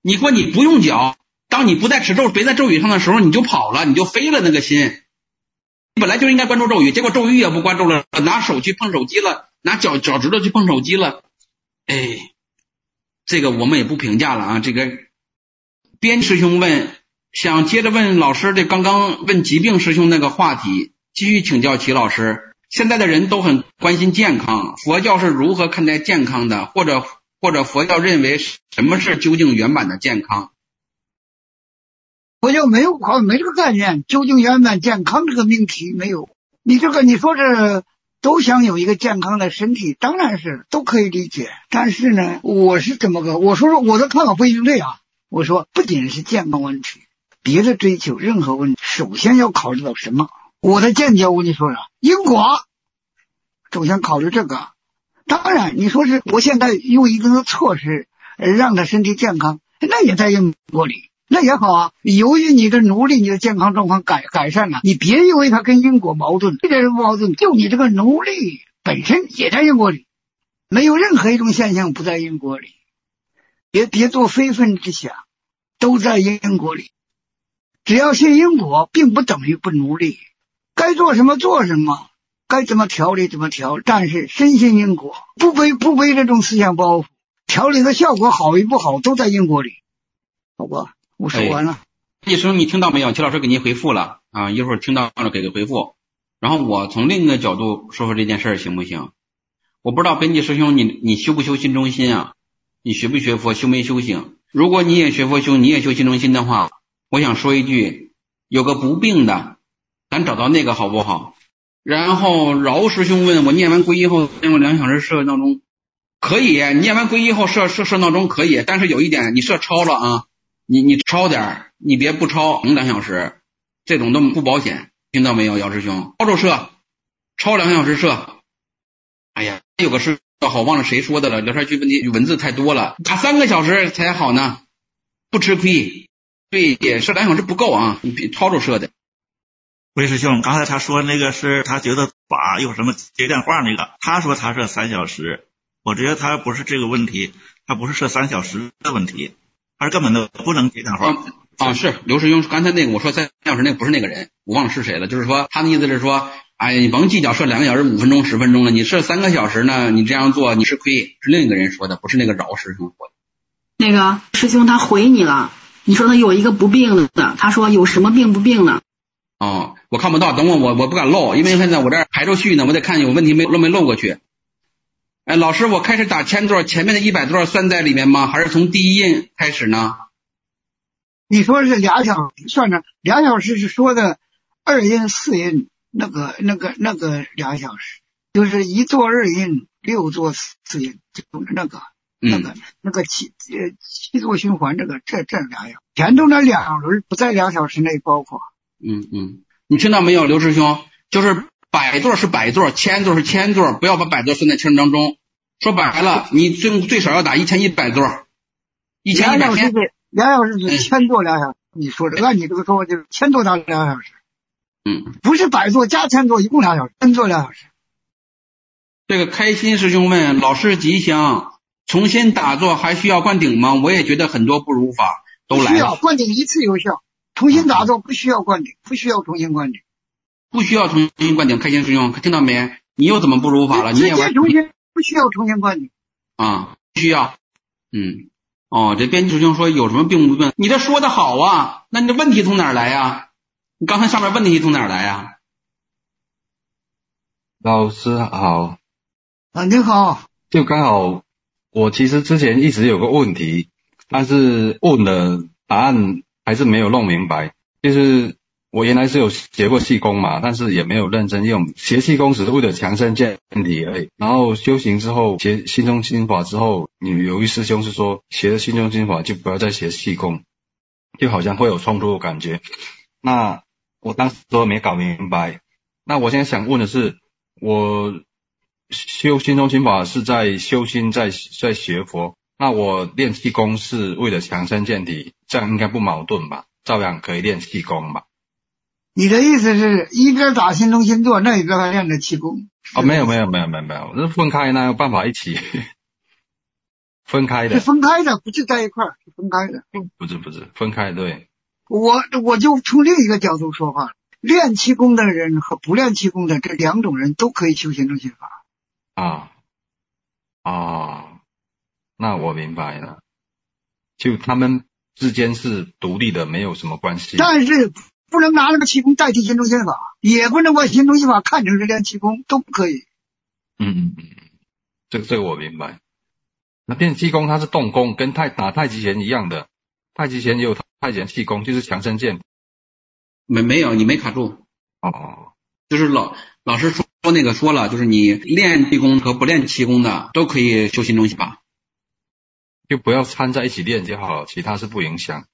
S1: 你说你不用脚，当你不在持咒别在咒语上的时候，你就跑了，你就飞了那个心。本来就应该关注咒语，结果咒语也不关注了，拿手去碰手机了，拿脚脚趾头去碰手机了。哎，这个我们也不评价了啊。这个边师兄问，想接着问老师这刚刚问疾病师兄那个话题，继续请教齐老师。现在的人都很关心健康，佛教是如何看待健康的，或者或者佛教认为什么是究竟圆满的健康？
S2: 佛教没有好没这个概念，究竟圆满健康这个命题没有。你这个你说是都想有一个健康的身体，当然是都可以理解。但是呢，我是这么个，我说说我的看法不一定对啊。我说不仅是健康问题，别的追求任何问题，首先要考虑到什么？我的见解我跟你说了，因果首先考虑这个。当然你说是我现在用一定的措施让他身体健康，那也在因果里，那也好啊。由于你的努力，你的健康状况改改善了，你别以为它跟因果矛盾，这点是不矛盾，就你这个努力本身也在因果里，没有任何一种现象不在因果里。别别做非分之想，都在因果里。只要信因果，并不等于不努力，该做什么做什么，该怎么调理怎么调，但是深信因果，不背不背这种思想包袱，调理的效果好与不好都在因果里。好吧，我说完了。
S1: 医生，你听到没有？齐老师给您回复了啊，一会儿听到了给个回复。然后我从另一个角度说说这件事儿行不行？我不知道边际师兄你你修不修心中心啊？你学不学佛，修没修行？如果你也学佛修，你也修心中心的话，我想说一句，有个不病的，咱找到那个好不好？然后饶师兄问我，念完皈依后念过两小时设闹钟，可以，念完皈依后设设设闹钟可以，但是有一点，你设超了啊，你你超点，你别不超两小时，这种都不保险，听到没有，姚师兄？超就设，超两小时设。哎呀，有个事好忘了谁说的了，聊天区问题文字太多了，打三个小时才好呢，不吃亏。对，也设两小时不够啊，你比超着设的。
S5: 魏师兄，刚才他说那个是他觉得法有什么接电话那个，他说他设三小时，我觉得他不是这个问题，他不是设三小时的问题，他是根本都不能接电话。
S1: 啊啊，是刘师兄刚才那个我说三小时那个不是那个人，我忘了是谁了，就是说他的意思是说，哎，你甭计较设两个小时五分钟十分钟了，你设三个小时呢，你这样做你吃亏，是另一个人说的，不是那个饶师兄说的。
S4: 那个师兄他回你了，你说他有一个不病的，他说有什么病不病的？
S1: 哦，我看不到，等我我我不敢漏，因为现在我这儿排着序呢，我得看有问题没漏没漏过去。哎，老师，我开始打千座，前面的一百座算在里面吗？还是从第一印开始呢？
S2: 你说是俩小时算着，俩小时是说的二印四印那个那个那个俩小时，就是一座二印，六座四印，就是那个。那个那个七呃七座循环，这个这这俩小时，前头那两轮不在两小时内包括。
S1: 嗯嗯，你听到没有，刘师兄？就是百座是百座，千座是千座，不要把百座算在千当中。说白了，你最最少要打一千一百座，一千一百天。
S2: 两小时是千座两小时，你说的，按你这个说法就是千座打两小时。
S1: 嗯，
S2: 不是百座加千座，一共两小时，千座两小时。
S1: 这个开心师兄问老师吉祥。重新打坐还需要灌顶吗？我也觉得很多不如法都来了。
S2: 需要灌顶一次有效，重新打坐不需要灌顶，不需要重新灌顶，
S1: 不需要重新灌顶。开心师兄听到没？你又怎么不如法了？你也玩
S2: 重新不需要重新灌顶
S1: 啊？不需要。嗯，哦，这编辑师兄说有什么病不病？你这说的好啊，那你这问题从哪儿来呀？你刚才上面问题从哪儿来呀？
S7: 老师好。
S2: 啊，你好。
S7: 就刚好。我其实之前一直有个问题，但是问了答案还是没有弄明白。就是我原来是有学过气功嘛，但是也没有认真用。学气功只是为了强身健体而已。然后修行之后，学心中心法之后，你有一师兄是说，学了心中心法就不要再学气功，就好像会有冲突的感觉。那我当时都没搞明白。那我现在想问的是，我修心中心法是在修心，在在学佛，那我练气功是为了强身健体，这样应该不矛盾吧？照样可以练气功吧？
S2: 你的意思是一边打心中心坐，那一边还练着气功？
S7: 哦，没有没有没有没有没有，是分开，那有办法一起。 分开的，
S2: 是分开的，不是在一块儿，是分开的。
S7: 不是不是分开，对。
S2: 我我就从另一个角度说话，练气功的人和不练气功的这两种人都可以修行正心法。
S7: 啊啊，那我明白了，就他们之间是独立的，没有什么关系。
S2: 但是不能拿那个气功代替心中心法，也不能把心中心法看成是练气功，都不可以。
S7: 嗯嗯嗯，这个这个我明白。那练气功它是动功，跟太打太极拳一样的，太极拳也有太极拳气功，就是强身健。
S1: 没没有，你没卡住。
S7: 哦，
S1: 就是老老师说那个说了，就是你练气功和不练气功的都可以修心中心法，
S7: 就不要掺在一起练就好了，其他是不影响。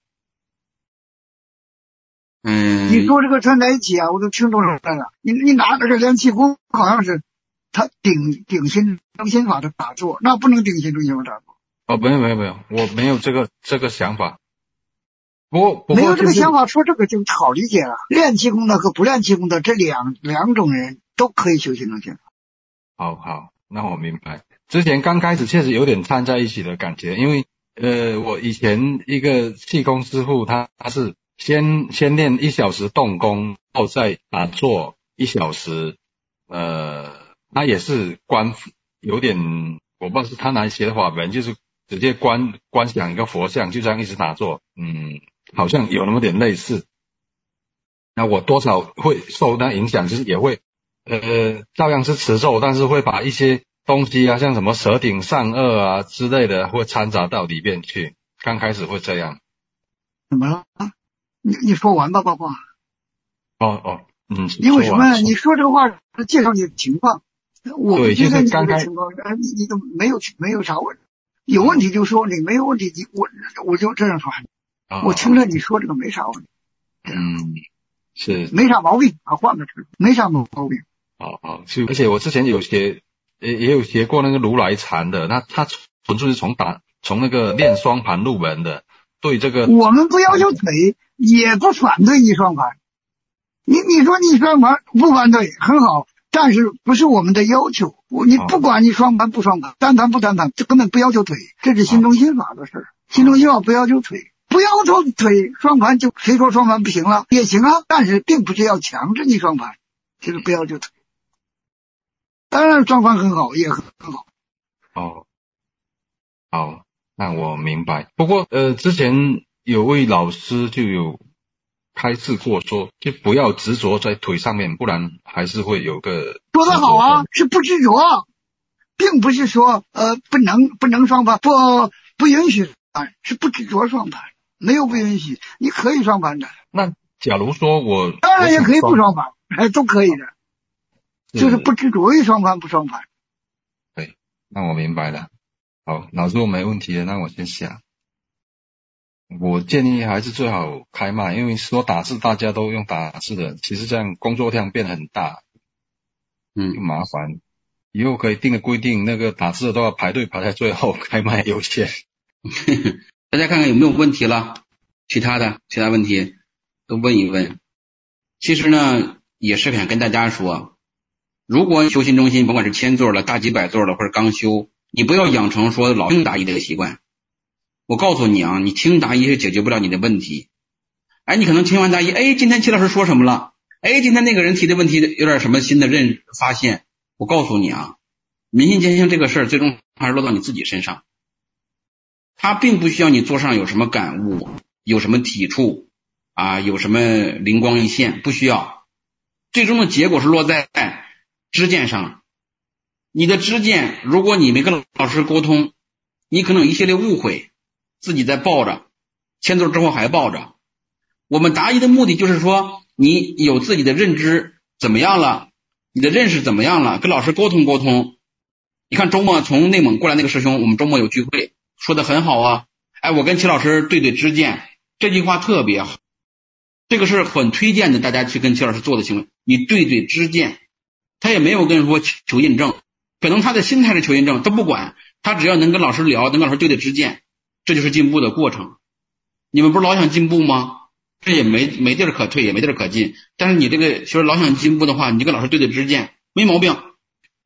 S1: 嗯，
S2: 你说这个掺在一起啊，我都听懂了。你你拿这个练气功，好像是他顶顶心中心法的打坐，那不能顶心中心法打坐。
S7: 哦，没有没有没有，我没有这个这个想法。不过不过、就是、
S2: 没有这个想法，说这个就好理解了。练气功的和不练气功的这两两种人都可以修心中心法。
S7: 好好，那我明白。之前刚开始确实有点掺在一起的感觉，因为呃，我以前一个气功师傅，他他是先先练一小时动功，后再打坐一小时，呃，他也是观有点，我不知道是他哪里学的法门，就是直接观观想一个佛像，就这样一直打坐，嗯，好像有那么点类似。那我多少会受那影响，就是也会呃，照样是持咒，但是会把一些东西啊，像什么舌顶上颚啊之类的，会掺杂到里面去。刚开始会这样。
S2: 怎么了？你你说完吧，爸爸。
S7: 哦哦，嗯。
S2: 因为什么？你说这个话是介绍你的情况。我
S7: 对，
S2: 觉得你
S7: 刚开
S2: 情况，你你都没有没有啥问题，有问题就说，你没有问题，我我就这样说。
S7: 哦、
S2: 我听了你说这个没啥问题。
S7: 嗯，是。
S2: 没啥毛病啊，换个词，没啥毛病。
S7: 哦哦，是，而且我之前有学。也也有学过那个如来禅的，那他纯粹是从打从那个练双盘入门的，对这个
S2: 我们不要求腿，也不反对逆双盘。你你说逆双盘不反对很好，但是不是我们的要求。你不管你双盘不双盘，单盘不单盘，这根本不要求腿，这是心中心法的事儿。心中心法不要求腿，不要求腿，双盘就谁说双盘不行了也行啊，但是并不是要强制逆双盘，就是不要求腿。当然双盘很好，也很好。
S7: 哦，好，那我明白。不过呃，之前有位老师就有开示过说，就不要执着在腿上面，不然还是会有个。
S2: 说得好啊，是不执着，并不是说呃不能不能双盘，不不允许是不执着双盘，没有不允许，你可以双盘的。
S7: 那假如说我
S2: 当然也可以不双盘，哎，都可以的。就是不执着于双盘不双盘。
S7: 对，那我明白了。好，老师我没问题了，那我先想。我建议还是最好开麦，因为说打字大家都用打字的，其实这样工作量变很大，
S1: 嗯，
S7: 麻烦。以后可以定个规定，那个打字的都要排队排在最后，开麦优先。
S1: 大家看看有没有问题了？其他的其他问题都问一问。其实呢，也是想跟大家说。如果修心中心，甭管是千座了、大几百座了，或者刚修，你不要养成说老听答疑这个习惯。我告诉你啊，你听答疑是解决不了你的问题。哎，你可能听完答疑，哎，今天齐老师说什么了？哎，今天那个人提的问题有点什么新的认发现。我告诉你啊，明心见性这个事儿，最终还是落到你自己身上。他并不需要你做上有什么感悟，有什么体触啊，有什么灵光一现，不需要。最终的结果是落在知见上。你的知见，如果你没跟老师沟通，你可能有一系列误会，自己在抱着，签字之后还抱着。我们答疑的目的就是说，你有自己的认知怎么样了，你的认识怎么样了，跟老师沟通沟通。你看周末从内蒙过来那个师兄，我们周末有聚会，说的很好啊。哎，我跟齐老师对对知见，这句话特别好，这个是很推荐的，大家去跟齐老师做的行为。你对对知见，他也没有跟人说求印证，可能他的心态是求印证，都不管，他只要能跟老师聊，能跟老师对对知见，这就是进步的过程。你们不是老想进步吗？这也没没地儿可退，也没地儿可进。但是你这个就是老想进步的话，你就跟老师对对知见，没毛病。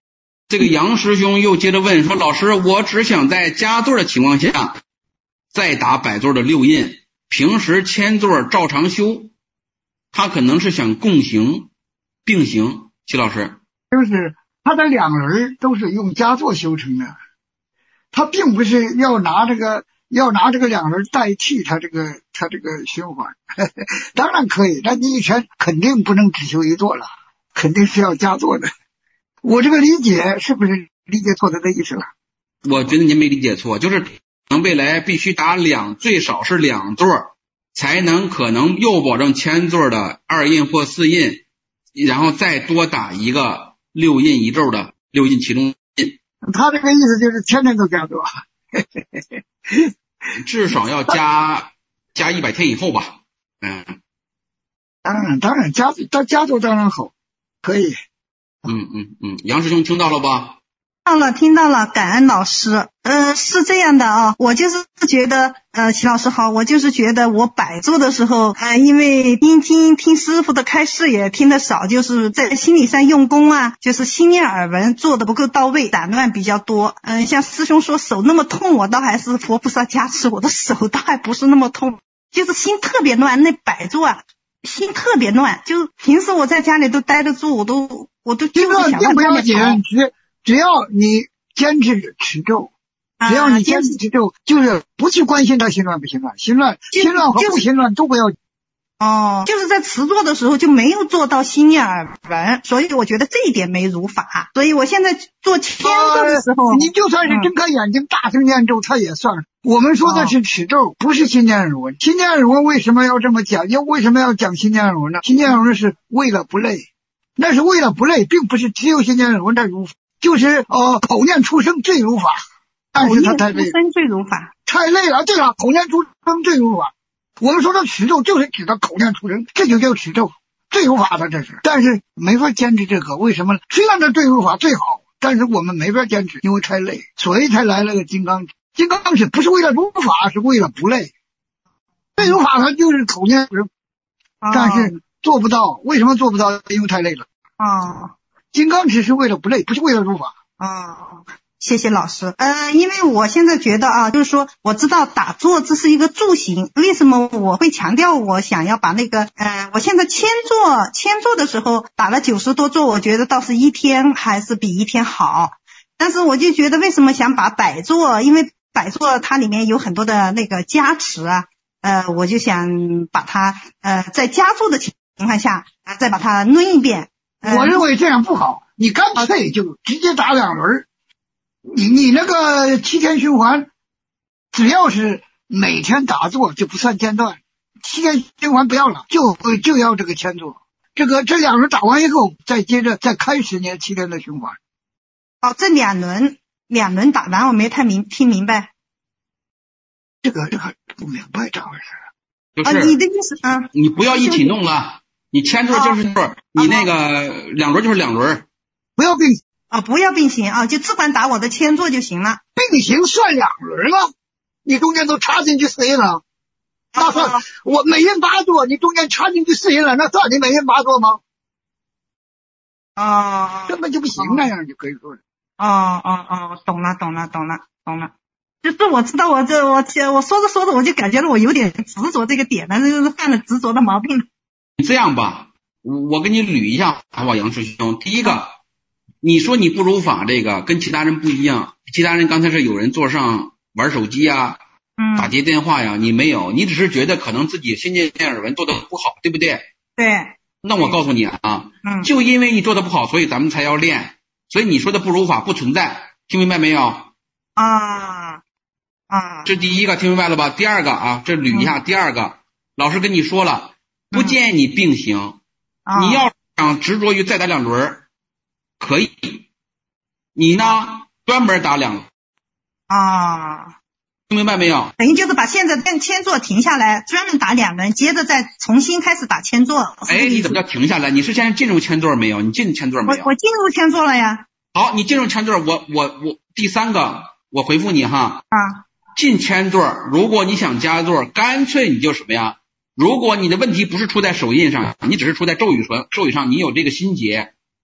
S1: 这个杨师兄又接着问说，老师，我只想在加座的情况下再打摆座的六印，平时签座照常修，他可能是想共行并行。齐老师，
S2: 就是他的两轮都是用加座修成的，他并不是要拿这个要拿这个两轮代替他这个他这个循环。当然可以，但你以前肯定不能只修一座了，肯定是要加座的。我这个理解是不是理解错他的意思了？
S1: 我觉得您没理解错，就是未来必须打两，最少是两座，才能可能又保证签座的二印或四印，然后再多打一个六印一咒的六印其中印。
S2: 他这个意思就是天天都加座，
S1: 至少要加加一百天以后吧。嗯，
S2: 当然当然加加座当然好，可以。
S1: 嗯嗯嗯，杨师兄听到了吧？
S8: 到了，听到了，感恩老师。呃，是这样的啊，我就是觉得，呃，齐老师好，我就是觉得我摆座的时候，呃，因为听听听师傅的开示也听得少，就是在心理上用功啊，就是心念耳闻做的不够到位，打乱比较多。嗯、呃，像师兄说手那么痛，我倒还是佛菩萨加持，我的手倒还不是那么痛，就是心特别乱，那摆座啊。心特别乱，就平时我在家里都待得住，我都我都就是想
S2: 并不要紧，只只要你坚持持咒，只要你坚持持咒，就是不去关心他心乱不心乱，心乱心乱和不心乱都不要紧。
S8: 哦，就是在持咒的时候就没有做到心念耳闻，所以我觉得这一点没如法。所以我现在做签咒的时候、
S2: 呃，你就算是睁开眼睛大声念咒，它也算。我们说的是持咒，不是心念耳闻。心念耳闻为什么要这么讲？又为什么要讲心念耳闻呢？心念耳闻是为了不累，那是为了不累，并不是只有心念耳闻在如法，就是呃口念出声最如法，但是它太累了，
S8: 口念出声最如法，
S2: 太累了。对了，口念出声最如法。我们说的持咒就是指的口念出声，这就叫持咒，最如法的这是。但是没法坚持这个，为什么呢？虽然这最如法最好，但是我们没法坚持，因为太累，所以才来了个金刚。金刚指不是为了如法，是为了不累。最如法它就是口念出声，但是做不到。为什么做不到？因为太累了。
S8: 哦，
S2: 金刚指是为了不累，不是为了如法。
S8: 哦，谢谢老师。呃，因为我现在觉得啊，就是说我知道打坐这是一个助行，为什么我会强调我想要把那个呃，我现在签坐签坐的时候打了九十多坐，我觉得倒是一天还是比一天好。但是我就觉得为什么想把摆坐，因为摆坐它里面有很多的那个加持啊，呃，我就想把它呃在加坐的情况下啊再把它抡一遍。呃、
S2: 我认为这样不好，你干脆就直接打两轮。你你那个七天循环，只要是每天打坐就不算间断，七天循环不要了，就就要这个签坐。这个这两轮打完以后，再接着再开始年七天的循环。
S8: 哦，这两轮两轮打完，我没太明听明白。
S2: 这个这个不明白咋回事？
S1: 就是、
S8: 啊、你的意思啊？
S1: 你不要一起弄了，你签座就是座、哦，你那个两轮就是两轮，
S2: 不要并
S8: 啊、哦，不要并行啊，就只管打我的签座就行了。
S2: 并行算两轮了，你中间都插进去四印了，那算、哦、我每人八座，你中间插进去四印了，那算你每人八座吗？
S8: 哦，
S2: 根本就不行，哦、那样就可以说。
S8: 哦哦哦，懂了懂了懂了懂了。就是我知道我这我我说着说着我就感觉到我有点执着这个点了，就是犯了执着的毛病。
S1: 这样吧，我给你捋一下好不好，杨师兄？第一个，你说你不如法这个跟其他人不一样，其他人刚才是有人坐上玩手机啊，嗯，打接电话呀，你没有，你只是觉得可能自己心念耳闻做的不好，对不对？
S8: 对。
S1: 那我告诉你啊，
S8: 嗯，
S1: 就因为你做的不好，所以咱们才要练，所以你说的不如法不存在，听明白没有？
S8: 啊啊，
S1: 这第一个听明白了吧？第二个啊，这捋一下，嗯、第二个，老师跟你说了，不建议你并行，嗯、你要想执着于再打两轮，可以，你呢专门打两轮
S8: 啊。
S1: 听明白没有？
S8: 等于就是把现在跟签座停下来，专门打两轮，接着再重新开始打签座。
S1: 哎，你怎么叫停下来？你是现在进入签座没有？你进签座没有？
S8: 我我进入签座了呀。
S1: 好，你进入签座，我我我第三个我回复你哈。
S8: 啊。
S1: 进签座，如果你想加座，干脆你就什么呀？如果你的问题不是出在手印上，你只是出在咒语上，咒语上你有这个心结，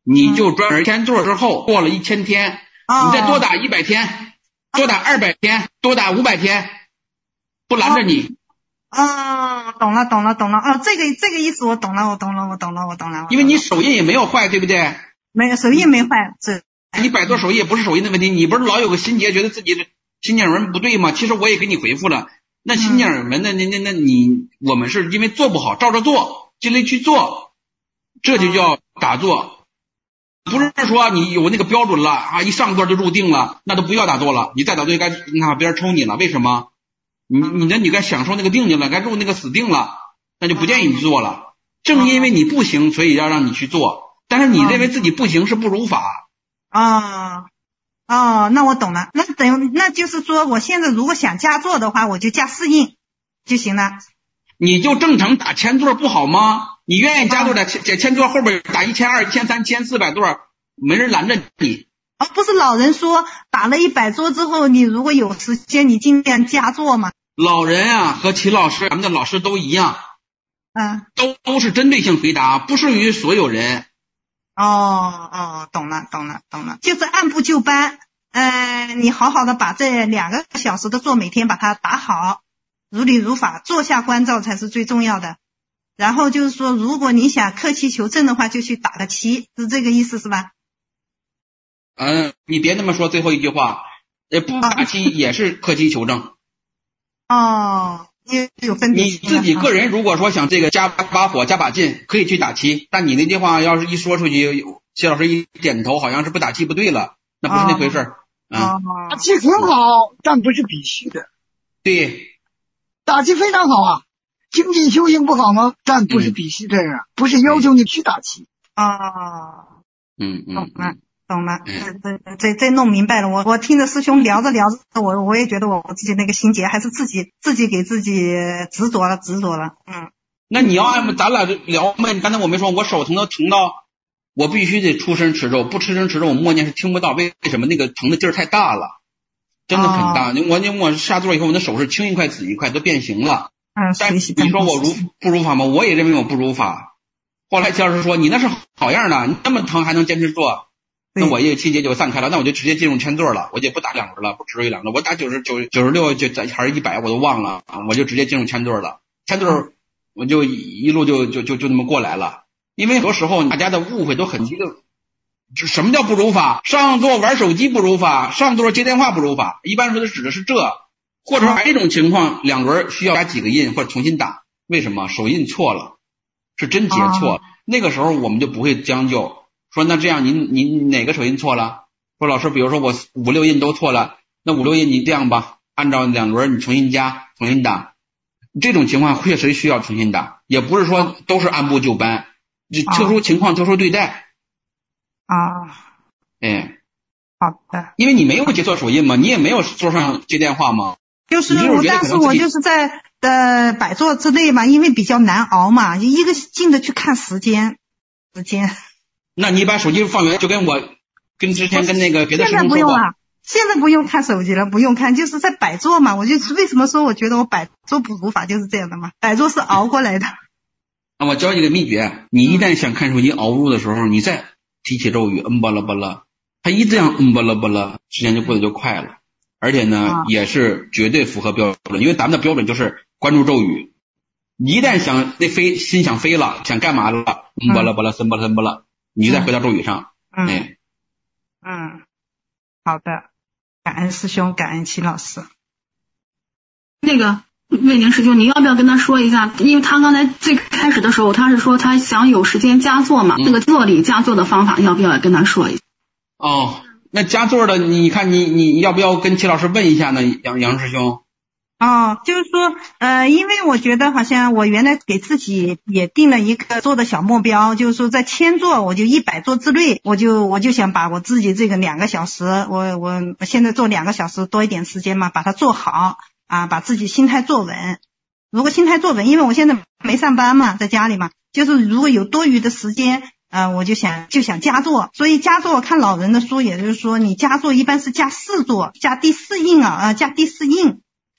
S1: 你就专门签座之后过了一千天，
S8: 哦、
S1: 你再多打一百天，多打二百天，多打五百天，不拦着你。
S8: 哦，懂了懂了懂了，哦，这个这个意思我懂了我懂了我懂了我懂了。
S1: 因为你手印也没有坏，对不对？
S8: 没有，手印没坏，是。
S1: 你摆座手印也不是手印的问题，你不是老有个心结，觉得自己的心经文不对吗？其实我也给你回复了，那心经文那那那那你我们是因为做不好，照着做，尽力去做，这就叫打坐。不是说你有那个标准了啊，一上座就入定了，那都不要打坐了。你再打坐该那别人抽你了，为什么？你你那你该享受那个定去了，该入那个死定了，那就不建议你做了。正因为你不行，所以要让你去做，但是你认为自己不行是不如法。
S8: 哦哦，那我懂了，那等于那就是说，我现在如果想加座的话，我就加四印就行了。
S1: 你就正常打千座不好吗？你愿意加座在千千座后边打一千二、一千三、一千四百座，没人拦着你。
S8: 哦，不是老人说打了一百座之后，你如果有时间，你尽量加座嘛。
S1: 老人啊，和齐老师，咱们的老师都一样，
S8: 嗯，
S1: 都都是针对性回答，不适于所有人。
S8: 哦哦，懂了懂了懂了，就是按部就班。呃，你好好的把这两个小时的座每天把它打好，如理如法，坐下关照才是最重要的。然后就是说，如果你想克期求证的话，就去打个七，是这个意思是吧？
S1: 嗯，你别那么说，最后一句话，呃，不打七也是克期求证。
S8: 哦，有有分别。
S1: 你自己个人如果说想这个加把火加把劲，可以去打七，但你那句话要是一说出去，谢老师一点头，好像是不打七不对了，那不是那回事儿。
S8: 哦，
S2: 打气很好，但不是必须的。
S1: 对，
S2: 打气非常好啊，精进修行不好吗？但不是必须这样，嗯、不是要求你去打气。
S8: 哦，
S1: 嗯嗯，
S8: 懂了懂了，这这这这弄明白了。我我听着师兄聊着聊着，我我也觉得我自己那个心结还是自己自己给自己执着了执着了。嗯，
S1: 那你要按咱俩聊嘛？刚才我没说，我手疼都疼到。我必须得出声持咒，不出声持咒我默念是听不到，为什么？那个疼的劲儿太大了，真的很大。哦、我你我下座以后，我的手是青一块紫一块，都变形了。
S8: 嗯，
S1: 但你说我如不如法吗？我也认为我不如法。后来教师说你那是好样的，你那么疼还能坚持做，那我也气节就散开了，那我就直接进入签座了，我就不打两轮了，不持咒一两轮，我打九十九九十六就还是一百我都忘了，我就直接进入签座了。签座我就一路就就就就那么过来了。因为很多时候大家的误会都很激烈，什么叫不如法？上座玩手机不如法，上座接电话不如法。一般说的指的是这，或者说还有一种情况，两轮需要加几个印或者重新打，为什么？手印错了，是真结错了。那个时候我们就不会将就，说那这样您您哪个手印错了？说老师，比如说我五六印都错了，那五六印你这样吧，按照两轮你重新加，重新打。这种情况确实需要重新打，也不是说都是按部就班。特殊情况特殊对待
S8: 啊，
S1: 哎，
S8: 好的，
S1: 因为你没有接错手印嘛，你也没有桌上接电话嘛，
S8: 就是我，但是我就是在呃百座之内嘛，因为比较难熬嘛，一个劲的去看时间，时间。
S1: 那你把手机放远，就跟我跟之前跟那个别的师兄说过。
S8: 现在不用了，现在不用看手机了，不用看，就是在百座嘛。我就是为什么说我觉得我百座不如法就是这样的嘛，百座是熬过来的。
S1: 我教你个秘诀，你一旦想看手机熬住的时候，你再提起咒语嗯巴拉巴拉，它一这样嗯巴拉巴拉，时间就过得就快了，而且呢、啊、也是绝对符合标准，因为咱们的标准就是关注咒语，你一旦想那飞心想飞了，想干嘛了，嗯巴拉巴拉森巴拉森巴拉，你就再回到咒语上，
S8: 嗯
S1: 哎，
S8: 嗯，好的，感恩师兄，感恩齐老师。
S4: 那个魏宁师兄，你要不要跟他说一下？因为他刚才最开始的时候，他是说他想有时间加座嘛，嗯、那个座里加座的方法，要不要跟他说一下？
S1: 哦，那加座的，你看你你要不要跟齐老师问一下呢？杨杨师兄。
S8: 哦，就是说，呃，因为我觉得好像我原来给自己也定了一个做的小目标，就是说在千座我就一百座之内，我就我就想把我自己这个两个小时，我我现在做两个小时多一点时间嘛，把它做好啊，把自己心态做稳。如果心态做稳，因为我现在没上班嘛，在家里嘛，就是如果有多余的时间，呃，我就想就想加座，所以加座看老人的书，也就是说你加座一般是加四座，加第四印啊，啊，加第四印。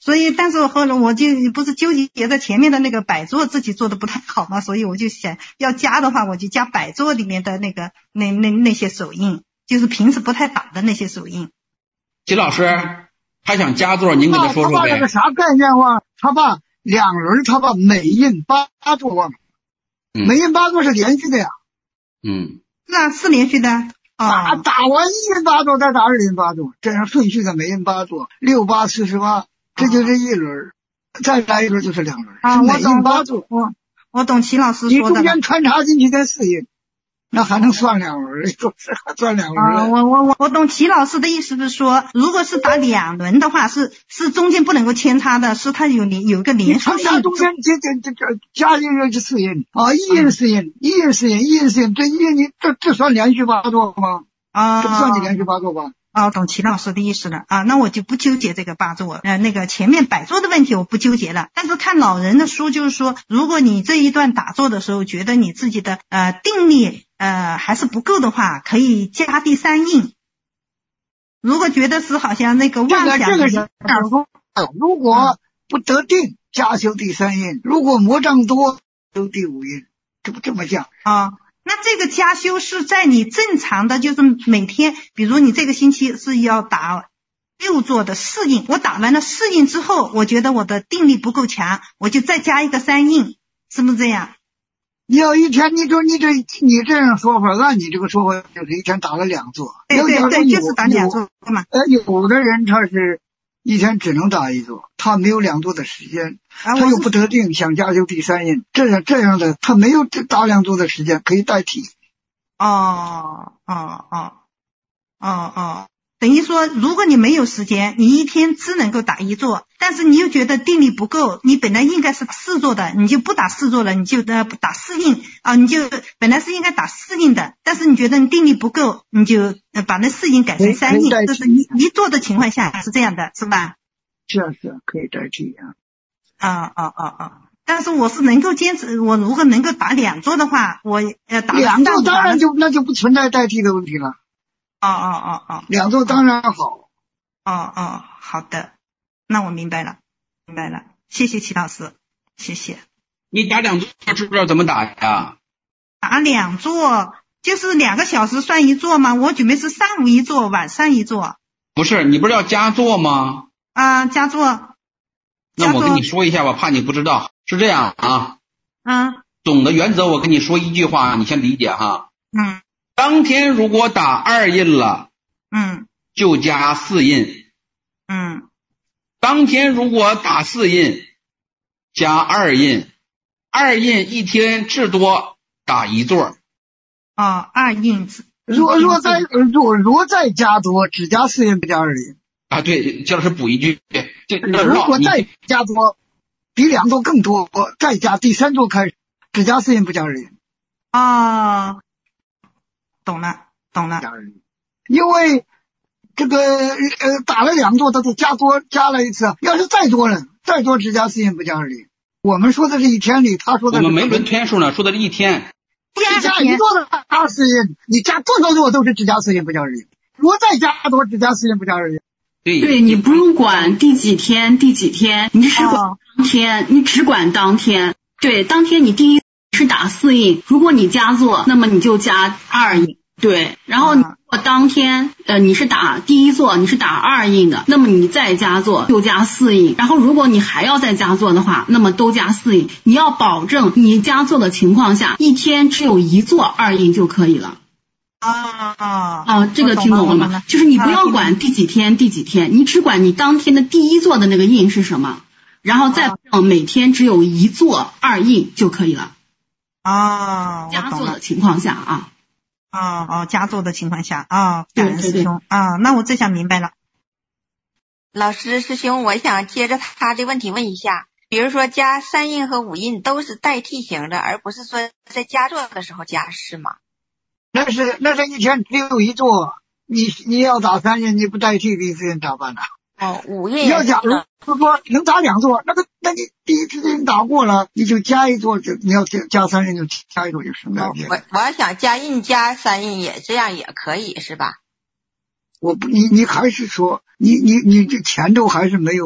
S8: 所以，但是后来我就不是纠结在前面的那个摆座自己做的不太好嘛，所以我就想要加的话，我就加摆座里面的那个那那那些手印，就是平时不太打的那些手印。
S1: 齐老师，他想加座，您给他说说呗。
S2: 他把那个啥概念忘了，他把两轮，他把每印八座忘了。
S1: 嗯、
S2: 每印八座是连续的呀。
S1: 嗯，
S8: 那是连续的。
S2: 打、哦、打完一印八座，再打二印八座，这样顺序的每印八座，六八四十八，这就是一轮，哦、再来一轮就是两轮，
S8: 啊、
S2: 是每印八座。
S8: 我我懂齐老师说的。
S2: 你中间穿插进去的四印，那还能算两轮，就是还算两轮。
S8: 啊，我我我我懂齐老师的意思是说，如果是打两轮的话，是是中间不能够扦插的，是它有连有一个连续性。
S2: 它中间这这这这加进去就四印啊，一印四印，一印四印，一印四印，这一印你这这算连续八座吗？
S8: 啊，
S2: 这不算你连续八座吧？
S8: 哦，懂齐老师的意思了啊，那我就不纠结这个八座，呃，那个前面摆座的问题我不纠结了。但是看老人的书就是说，如果你这一段打坐的时候觉得你自己的呃定力呃还是不够的话，可以加第三印。如果觉得是好像那个妄想
S2: 这个这个是这样说，如果不得定，加修第三印；如果魔障多，修第五印，这不这么讲
S8: 啊？那这个加修是在你正常的，就是每天，比如你这个星期是要打六座的四印，我打完了四印之后，我觉得我的定力不够强，我就再加一个三印，是不是这样？
S2: 你要一天，你说你这你这样说法，按你这个说法，就是一天打了两座。
S8: 对对对，就是打两座嘛。
S2: 呃，有的人他是一天只能打一座，他没有两座的时间，
S8: 啊、
S2: 他又不得定，想加修第三印，这样这样的他没有打两座的时间可以代替。
S8: 哦哦哦哦哦，等于说，如果你没有时间，你一天只能够打一座，但是你又觉得定力不够，你本来应该是四座的，你就不打四座了，你就呃打四印啊，你就本来是应该打四印的，但是你觉得你定力不够，你就呃把那四印改成三印，这是一一座的情况下是这样的，是吧？
S2: 是啊是啊，可以代替啊。
S8: 啊啊啊啊！但是我是能够坚持，我如果能够打两座的话，我呃打
S2: 两座当然就那就不存在代替的问题了。
S8: 哦哦哦哦，
S2: 两座当然好。
S8: 哦哦，好的，那我明白了，明白了，谢谢齐老师，谢谢。
S1: 你打两座知不知道怎么打呀？
S8: 打两座就是两个小时算一座吗？我准备是上午一座，晚上一座。
S1: 不是，你不是要加座吗？
S8: 啊，加座。
S1: 那我跟你说一下吧，怕你不知道。是这样啊。
S8: 嗯。
S1: 总的原则我跟你说一句话，你先理解哈。
S8: 嗯。
S1: 当天如果打二印了，
S8: 嗯，
S1: 就加四印。
S8: 嗯。
S1: 当天如果打四印，加二印，二印一天至多打一座。
S8: 哦，二印。
S2: 如果若再如果若再加多，只加四印不加二印。
S1: 啊，对，姜老师补一句，这
S2: 如果再加多，比两座更多，再加第三座开始，只加四印不加二印。
S8: 啊。懂了，懂了。
S2: 因为这个呃打了两座，他就加多加了一次。要是再多了，再多只加四印不加二印。我们说的是一天里，他说的是
S1: 我们没论天数呢，说的是一天。
S2: 只加一座的加四印，你加多少座都是只加四印不加二印。如果再加多，只加四印不加二印。
S1: 对，
S4: 对你不用管第几天第几天，你只管当天，哦、你只管当天。对，当天你第一是打四印，如果你加座，那么你就加二印。对，然后你如果当天呃你是打第一座，你是打二印的，那么你再加座就加四印，然后如果你还要再加座的话，那么都加四印。你要保证你加座的情况下，一天只有一座二印就可以了。
S8: 啊啊
S4: 啊！这个听懂了吗？就是你不要管第几天第几天，你只管你当天的第一座的那个印是什么，然后再每天只有一座二印就可以了。
S8: 啊，
S4: 加座的情况下啊。
S8: 哦哦，加座的情况下啊，感恩师兄啊，那我这下明白了。
S6: 老师师兄，我想接着他的问题问一下，比如说加三印和五印都是代替型的，而不是说在加座的时候加，是吗？
S2: 那是那是一天只有一座，你你要打三印，你不代替第一次印咋办呢？
S6: 哦，五印
S2: 要假如说能打两座，那个那你第一次印打过了，你就加一座，就你要加加三印就加一座就省了。
S6: 我我要想加印加三印也这样也可以是吧？。
S2: 我不，你你还是说你你你这前头还是没有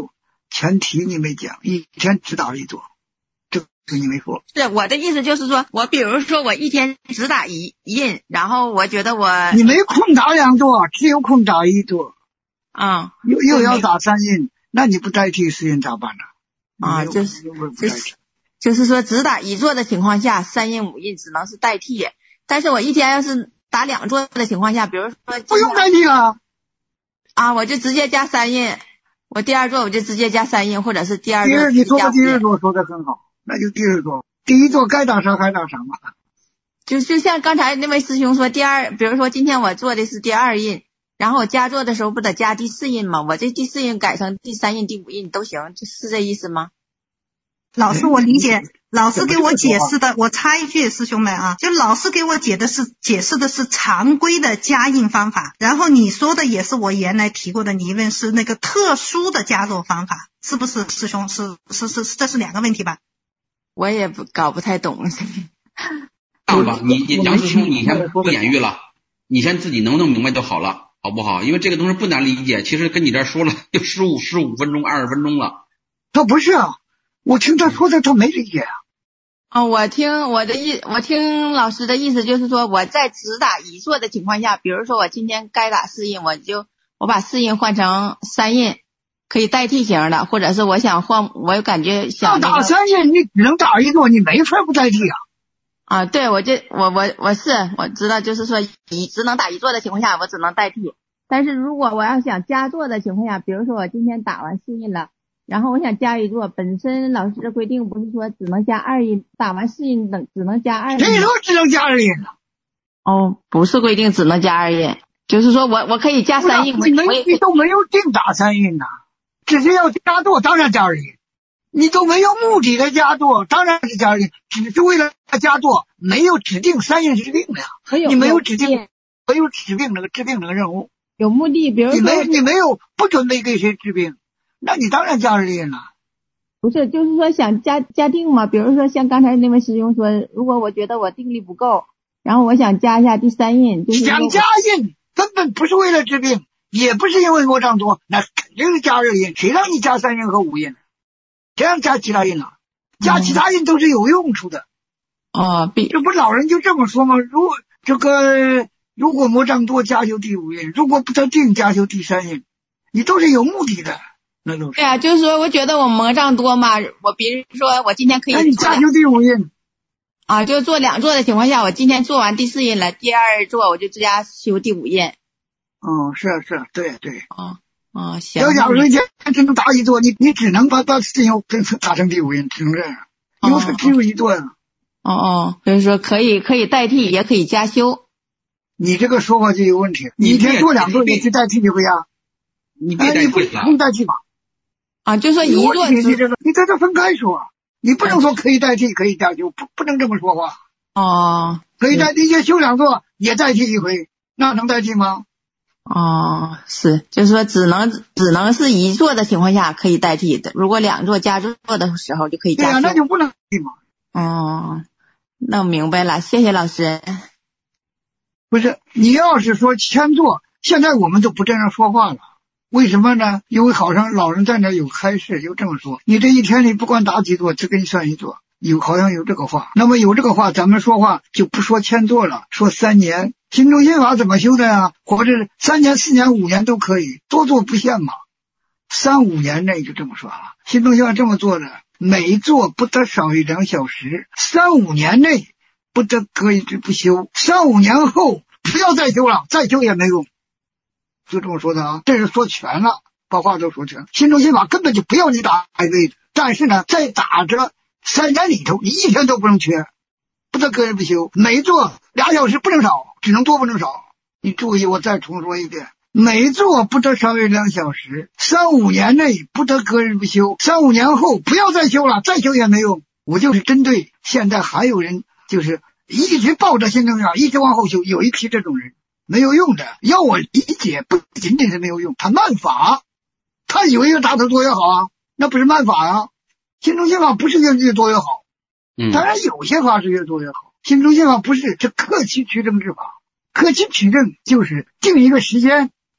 S2: 前提你没讲，一天只打一座，这个你没说。
S6: 是我的意思就是说，我比如说我一天只打一印，然后我觉得我
S2: 你没空打两座，只有空打一座。
S6: 啊、
S2: 嗯，又又要打三印，那你不代替四印咋办呢？
S6: 啊，就是就是就是说只打一座的情况下，三印五印只能是代替。但是我一天要是打两座的情况下，比如说
S2: 不用代替了
S6: 啊，我就直接加三印，我第二座我就直接加三印，或者是第二座
S2: 第二你说的第二座说的很好，那就第二座，第一座该打啥该打啥嘛。
S6: 就就像刚才那位师兄说，第二，比如说今天我做的是第二印，然后我加做的时候不得加第四印吗？我这第四印改成第三印、第五印都行，是这意思吗？
S8: 老师，我理解，老师给我解释的，我插一句，师兄们啊，就老师给我解的是解释的是常规的加印方法，然后你说的也是我原来提过的疑问，是那个特殊的加做方法，是不是师兄？是是是，这是两个问题吧？
S6: 我也不搞不太懂。
S1: 这样吧，你你杨师兄，你先不言语了，你先自己能弄明白就好了，好不好？因为这个东西不难理解，其实跟你这说了就十五十五分钟、二十分钟了。
S2: 他不是啊，我听他说的，他没理解啊。
S6: 哦，我听我的意，我听老师的意思就是说，我在只打一座的情况下，比如说我今天该打四印，我就我把四印换成三印，可以代替型的，或者是我想换，我感觉想、那个、
S2: 打三印，你只能打一座，你没法不代替啊。
S6: 啊，对，我这我我我是我知道，就是说一只能打一座的情况下，我只能代替。但是如果我要想加座的情况下，比如说我今天打完四印了，然后我想加一座，本身老师的规定不是说只能加二印，打完四印等只能加二印。
S2: 谁说只能加二印了？
S6: 哦，不是规定只能加二印，就是说我我可以加三印。
S2: 你没你都没有定打三印呐，只是要加座，当然加二印。你都没有目的的加座，当然是加二印，只是为了加座，没有指定三印是定的呀。你没有指定，没有指定那个治病那个任务，
S6: 有目的，比如说
S2: 你没你没有不准备给谁治病，那你当然加二印了。
S6: 不是，就是说想加加定嘛，比如说像刚才那位师兄说，如果我觉得我定力不够，然后我想加一下第三印，就是
S2: 想加印根本不是为了治病，也不是因为魔障多，那肯定是加二印，谁让你加三印和五印？这样加其他印了，加其他印都是有用处的。
S6: 哦，
S2: 这不老人就这么说吗？如果这个如果魔障多，加修第五印；如果不得定，加修第三印，你都是有目的的。那都是。
S6: 对啊，就是说，我觉得我魔障多嘛，我比如说我今天可以，
S2: 那你加修第五印
S6: 啊，就做两座的情况下，我今天做完第四印了，第二座我就加修第五印。
S2: 哦，是啊是啊，对对。
S6: 哦。哦，行。
S2: 要假如一天只能打一座，你你只能把把四印打成第五印，只能这样，因为它只有一座呀。
S6: 哦哦，就是说可以可以代替，也可以加修。
S2: 你这个说法就有问题。你一天做两座，你去代替你回家，
S1: 你别代替了。
S2: 你不能代替吧？
S6: 啊，就说一座。
S2: 你这个你在这分开说，你不能说可以代替，可以加修，不不能这么说话。
S6: 哦。
S2: 可以代替，也修两座，也代替一回，那能代替吗？
S6: 哦，是，就是说只能只能是一座的情况下可以代替的，如果两座加座的时候就可以加修。
S2: 对啊，那就不能代替嘛。
S6: 哦，那我明白了，谢谢老师。
S2: 不是，你要是说签座，现在我们都不这样说话了，为什么呢？因为好像老人在那有开示，有这么说，你这一天里不管打几座，只给你算一座，有好像有这个话。那么有这个话，咱们说话就不说签座了，说三年。心中心法怎么修的呀？或者三年、四年、五年都可以，多做不限嘛。三五年内就这么说了，心中心法这么做的，每做不得少于两小时，三五年内不得搁一直不修，三五年后不要再修了，再修也没用，就这么说的啊。这是说全了，把话都说全。心中心法根本就不要你打一辈子，但是呢，在打着三年里头，你一天都不能缺。不得搁日不休，每做俩小时不能少，只能多不能少。你注意，我再重说一遍，每做不得少于两小时，三五年内不得搁日不休，三五年后不要再修了，再修也没用。我就是针对现在还有人就是一直抱着心中法，一直往后修，有一批这种人没有用的。要我理解，不仅仅是没有用，他慢法，他以为越大头多越好啊，那不是慢法啊。心中心法不是越越多越好。当然有些法是越多越好，心中心法不是，是克期取证之法。克期取证就是定一个时间，必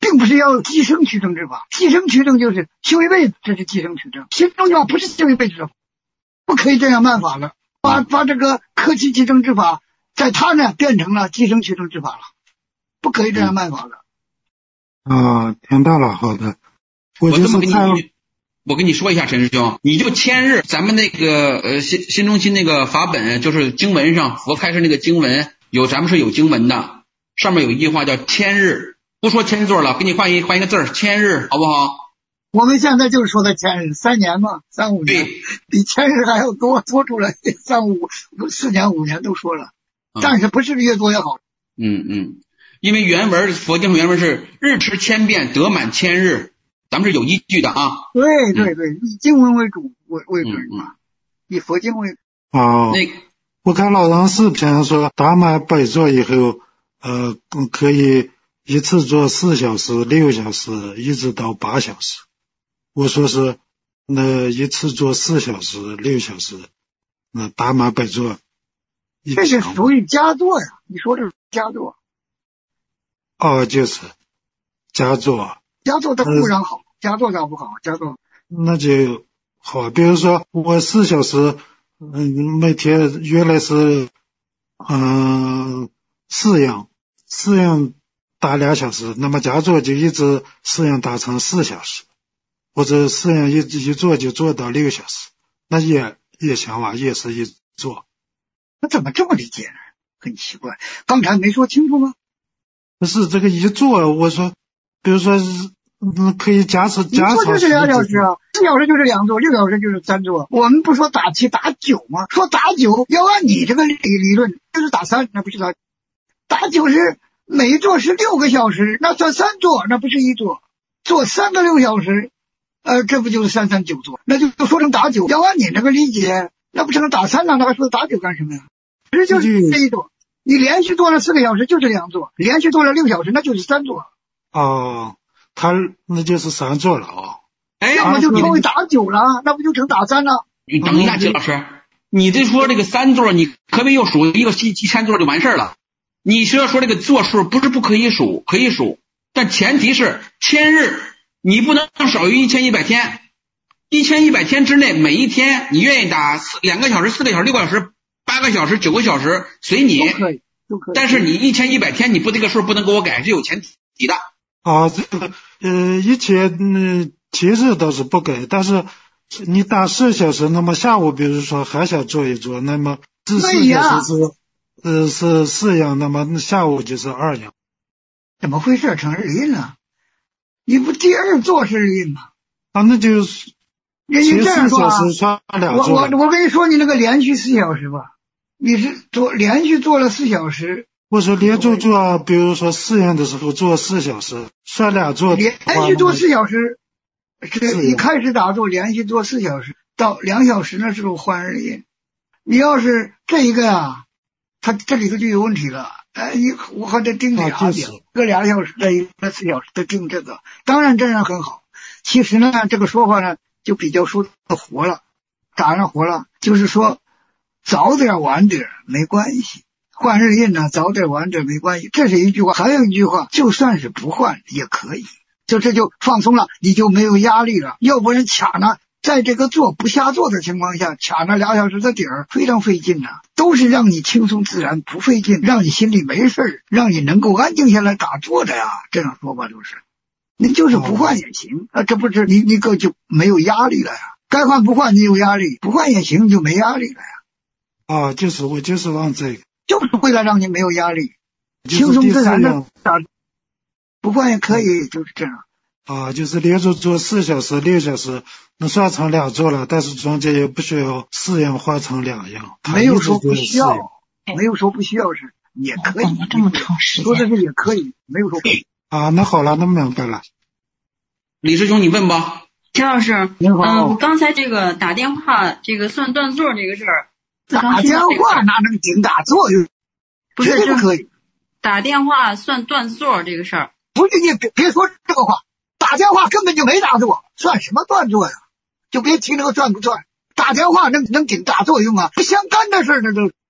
S2: 并不是要寄生取证之法，寄生取证就是修一辈子，这是寄生取证。新宗教不是修一辈子的，不可以这样办法了，把把这个克期寄生之法，在他呢变成了寄生取证之法了，不可以这样办法了。
S9: 啊，听到了，好的。我
S1: 我这么跟
S9: 太
S1: 你，我跟你说一下，陈师兄，你就千日，咱们那个呃新新中心那个法本，就是经文上佛开示那个经文，有咱们是有经文的，上面有一句话叫千日，不说千座了，给你换一换一个字儿，千日，好不好？
S2: 我们现在就是说的千日，三年嘛，三五年，比千日还要多，多出来三五四年五年都说了，但是不是越多越好？
S1: 嗯嗯，因为原文佛经原文是日持千遍得满千日，咱们是有依据的啊。
S2: 对对对，以经文为主为为准嘛，嗯嗯、以佛经为主。
S9: 哦，那我看老人视频说打满百座以后，呃，可以一次做四小时、六小时，一直到八小时。我说是，那一次做四小时、六小时，那打满百座。
S2: 这是属于佳作呀，你说这是佳作。
S9: 哦，就是佳作。
S2: 佳作它固然好，佳作咋不好？佳作
S9: 那就好。比如说我四小时，嗯，每天原来是嗯四样，四样打两小时，那么佳作就一直四样打成四小时，或者四样一一做就做到六小时，那也也行吧，也是一做。
S2: 那怎么这么理解呢？很奇怪，刚才没说清楚吗？
S9: 不是这个一做，我说，比如说，嗯，可以加持加持。
S2: 一做就是两小时啊，四小时就是两座，六小时就是三座。我们不说打七打九吗？说打九要按你这个理理论，就是打三，那不是打打九是每一座是六个小时，那算三座，那不是一座，做三个六小时，呃，这不就是三三九座？那就说成打九，要按你这个理解。那不成打三了，那还说打九干什么呀？这就是这一座，你连续做了四个小时就是两座，连续做了六小时那就是三座。
S9: 哦，他那就是三座了啊、哦。
S1: 哎，
S2: 要么就成为打九了，那不就成打三了？
S1: 你等一下，季老师，你这说这个三座，你可别又数一个一千座就完事儿了。你是要说这个座数不是不可以数，可以数，但前提是千日，你不能少于一千一百天。一千一百天之内，每一天你愿意打四两个小时、四个小时、六个小时、八个小时、九个小时，随你。
S2: 都可以，都可以。
S1: 但是你一千一百天，你不这个数不能给我改，是有前提的。
S9: 啊，这个呃，一千嗯，其实倒是不改，但是你打四小时，那么下午比如说还想做一做，那么这四小时是呃是四样，那么下午就是二样。
S2: 怎么回事？成日印了？你不第二座是日印吗？
S9: 啊，那就是。
S2: 你你这样说啊，
S9: 我
S2: 我我跟你说，你那个连续四小时吧，你是做连续做了四小时。
S9: 我说连续做，比如说四样的时候做四小时，算俩做。
S2: 连续做四小时，是一开始打坐连续做四小时，到两小时的时候换日印。你要是这一个啊，它这里头就有问题了。哎，你我还得定俩点，个俩小时的一个四小时的定这个，当然这样很好。其实呢，这个说法呢。就比较说活了，打上活了，就是说早点晚点没关系，换日印呢早点晚点没关系，这是一句话。还有一句话，就算是不换也可以，就这就放松了，你就没有压力了。要不然卡呢，在这个做不下做的情况下，卡那俩小时的底儿非常费劲呐、啊，都是让你轻松自然不费劲，让你心里没事儿，让你能够安静下来打坐的呀。这样说吧，就是。你就是不换也行啊，这不是你你个就没有压力了呀？该换不换你有压力，不换也行就没压力了呀。
S9: 啊，就是我就是往这个，
S2: 就是为了让你没有压力，轻松自然的打，不换也可以，就是这样。
S9: 啊，就是连着做四小时、六小时，能算成两做了，但是中间也不需要四样换成两样，
S2: 没有说不需要，没有说不需要是也可以，
S6: 这么长时间
S2: 说的是也可以，没有说不。
S9: 啊，那好了，那明白了。
S1: 李师兄，你问吧。
S4: 齐老师，嗯，刚才这个打电话，这个算断座这个事儿，
S2: 打电话哪能顶打座用？
S4: 不是
S2: 这可以。
S4: 打电话算断座这个事儿，
S2: 不是你别别说这个话，打电话根本就没打坐，算什么断座呀？就别提那个断不断，打电话能能顶打作用啊？不相干的事儿，那都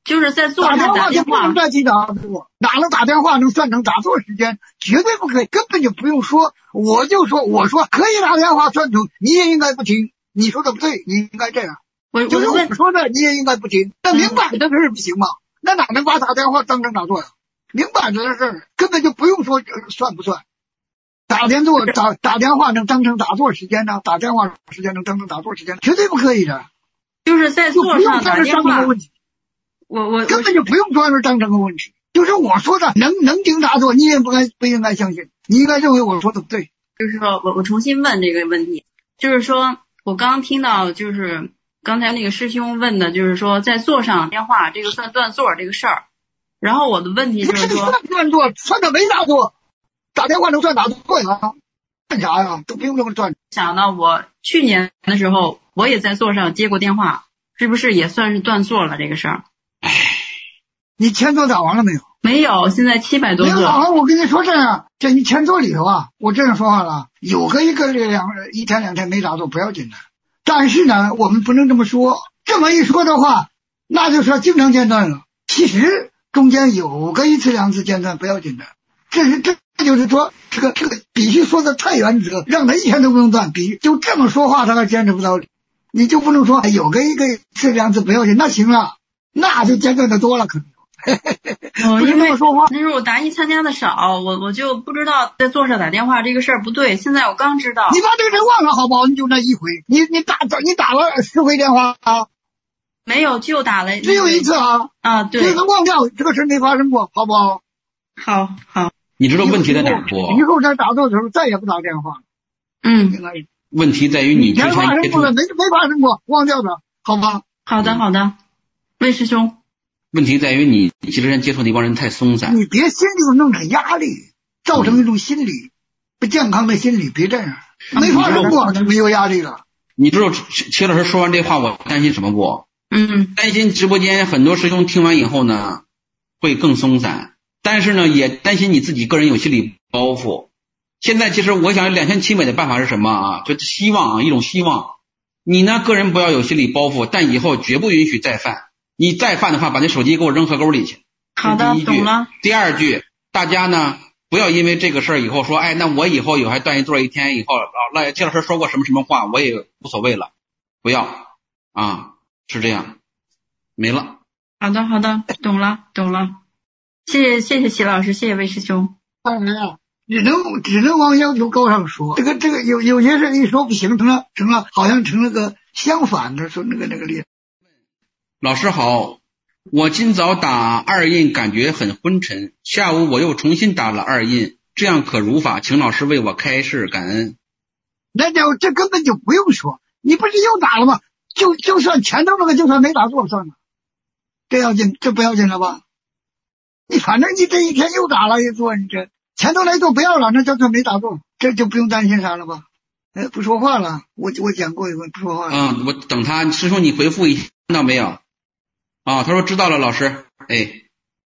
S4: 就是在座上
S2: 打电话就
S4: 打电话
S2: 不能再去打坐，哪能打电话能算成打坐时间？绝对不可以，根本就不用说。我就说，我说可以打电话算成，你也应该不听。你说的不对，你应该这样。
S4: 我
S2: 就是
S4: 我
S2: 我说的，你也应该不听。那明摆着是不行嘛？那哪能把打电话当成打坐呀？明摆着的事儿，根本就不用说算不算。打电坐打打电话能当成打坐时间呢？打电话时间能当成打坐时间，绝对不可以的。
S4: 就是在座上打电话。我我
S2: 根本就不用说是当成个问题，就是我说的能能听打坐，你也不该不应该相信，你应该认为我说的不对。
S4: 就是说我我重新问这个问题，就是说我刚听到就是刚才那个师兄问的，就是说在座上电话这个算断座这个事儿，然后我的问题就是说
S2: 算断座，算他没打坐，打电话能算打坐呀？干啥呀？都不用这么断。
S4: 想到我去年的时候，我也在座上接过电话，是不是也算是断座了这个事儿？
S2: 唉，你前座打完了没有？
S4: 没有，现在七百多个。
S2: 没有打完，我跟你说这样，这你前座里头啊，我这样说话了，有个一个两一天两天没打坐不要紧的，但是呢，我们不能这么说，这么一说的话，那就说经常间断了。其实中间有个一次两次间断不要紧的，这是这就是说这个这个必须说的太原则，让他一天都不用断，比就这么说话他还坚持不到理，你就不能说有个一个一次两次不要紧，那行了。那就间断的多了，可能。
S4: 哦，因为那时候我答疑参加的少，我我就不知道在座上打电话这个事儿不对。现在我刚知道。
S2: 你把这个人忘了好不好？你就那一回，你你打你打了十回电话啊？
S4: 没有，就打了。
S2: 只有一次啊。
S4: 啊，对。
S2: 这个忘掉，这个事没发生过，好不好？
S4: 好好。
S1: 你知道问题在哪儿不？
S2: 以后在打坐的时候再也不打电话。
S4: 嗯。
S1: 问题在于你之前
S2: 发生过了，没没发生过，忘掉的，好吗？
S4: 好的，好的。魏师兄，
S1: 问题在于你你之前接触那帮人太松散，
S2: 你别心里头弄成压力，造成一种心理不健康的心理，别这样，没发生过就没有压力了。
S1: 你知道齐老师说完这话我担心什么不？
S4: 嗯，
S1: 担心直播间很多师兄听完以后呢会更松散，但是呢也担心你自己个人有心理包袱。现在其实我想两全其美的办法是什么啊？就希望啊，一种希望，你呢个人不要有心理包袱，但以后绝不允许再犯。你再犯的话，把那手机给我扔河沟里去。
S4: 好的，
S1: 第一句
S4: 懂了。
S1: 第二句，大家呢不要因为这个事儿以后说，哎，那我以后有还断一座一天以后，老齐老师说过什么什么话，我也无所谓了，不要啊，是这样，没了。
S4: 好的，好的，懂了，懂了。谢谢，谢谢齐老师，谢谢魏师兄。
S2: 当然啊，只能只能往要求高上说，这个这个有有些事一说不行，成了成了好像成了个相反的说那个那个例子。
S1: 老师好，我今早打二印感觉很昏沉，下午我又重新打了二印，这样可如法？请老师为我开示，感恩。
S2: 那就这根本就不用说，你不是又打了吗？就就算前头那个就算没打错算了，这要紧，这不要紧了吧？你反正你这一天又打了一座，你这前头那座不要了，那就算没打错，这就不用担心啥了吧？哎，不说话了，我我讲过一回不说话了。
S1: 嗯，我等他师兄你回复一下，看到没有？啊，他说知道了，老师。哎，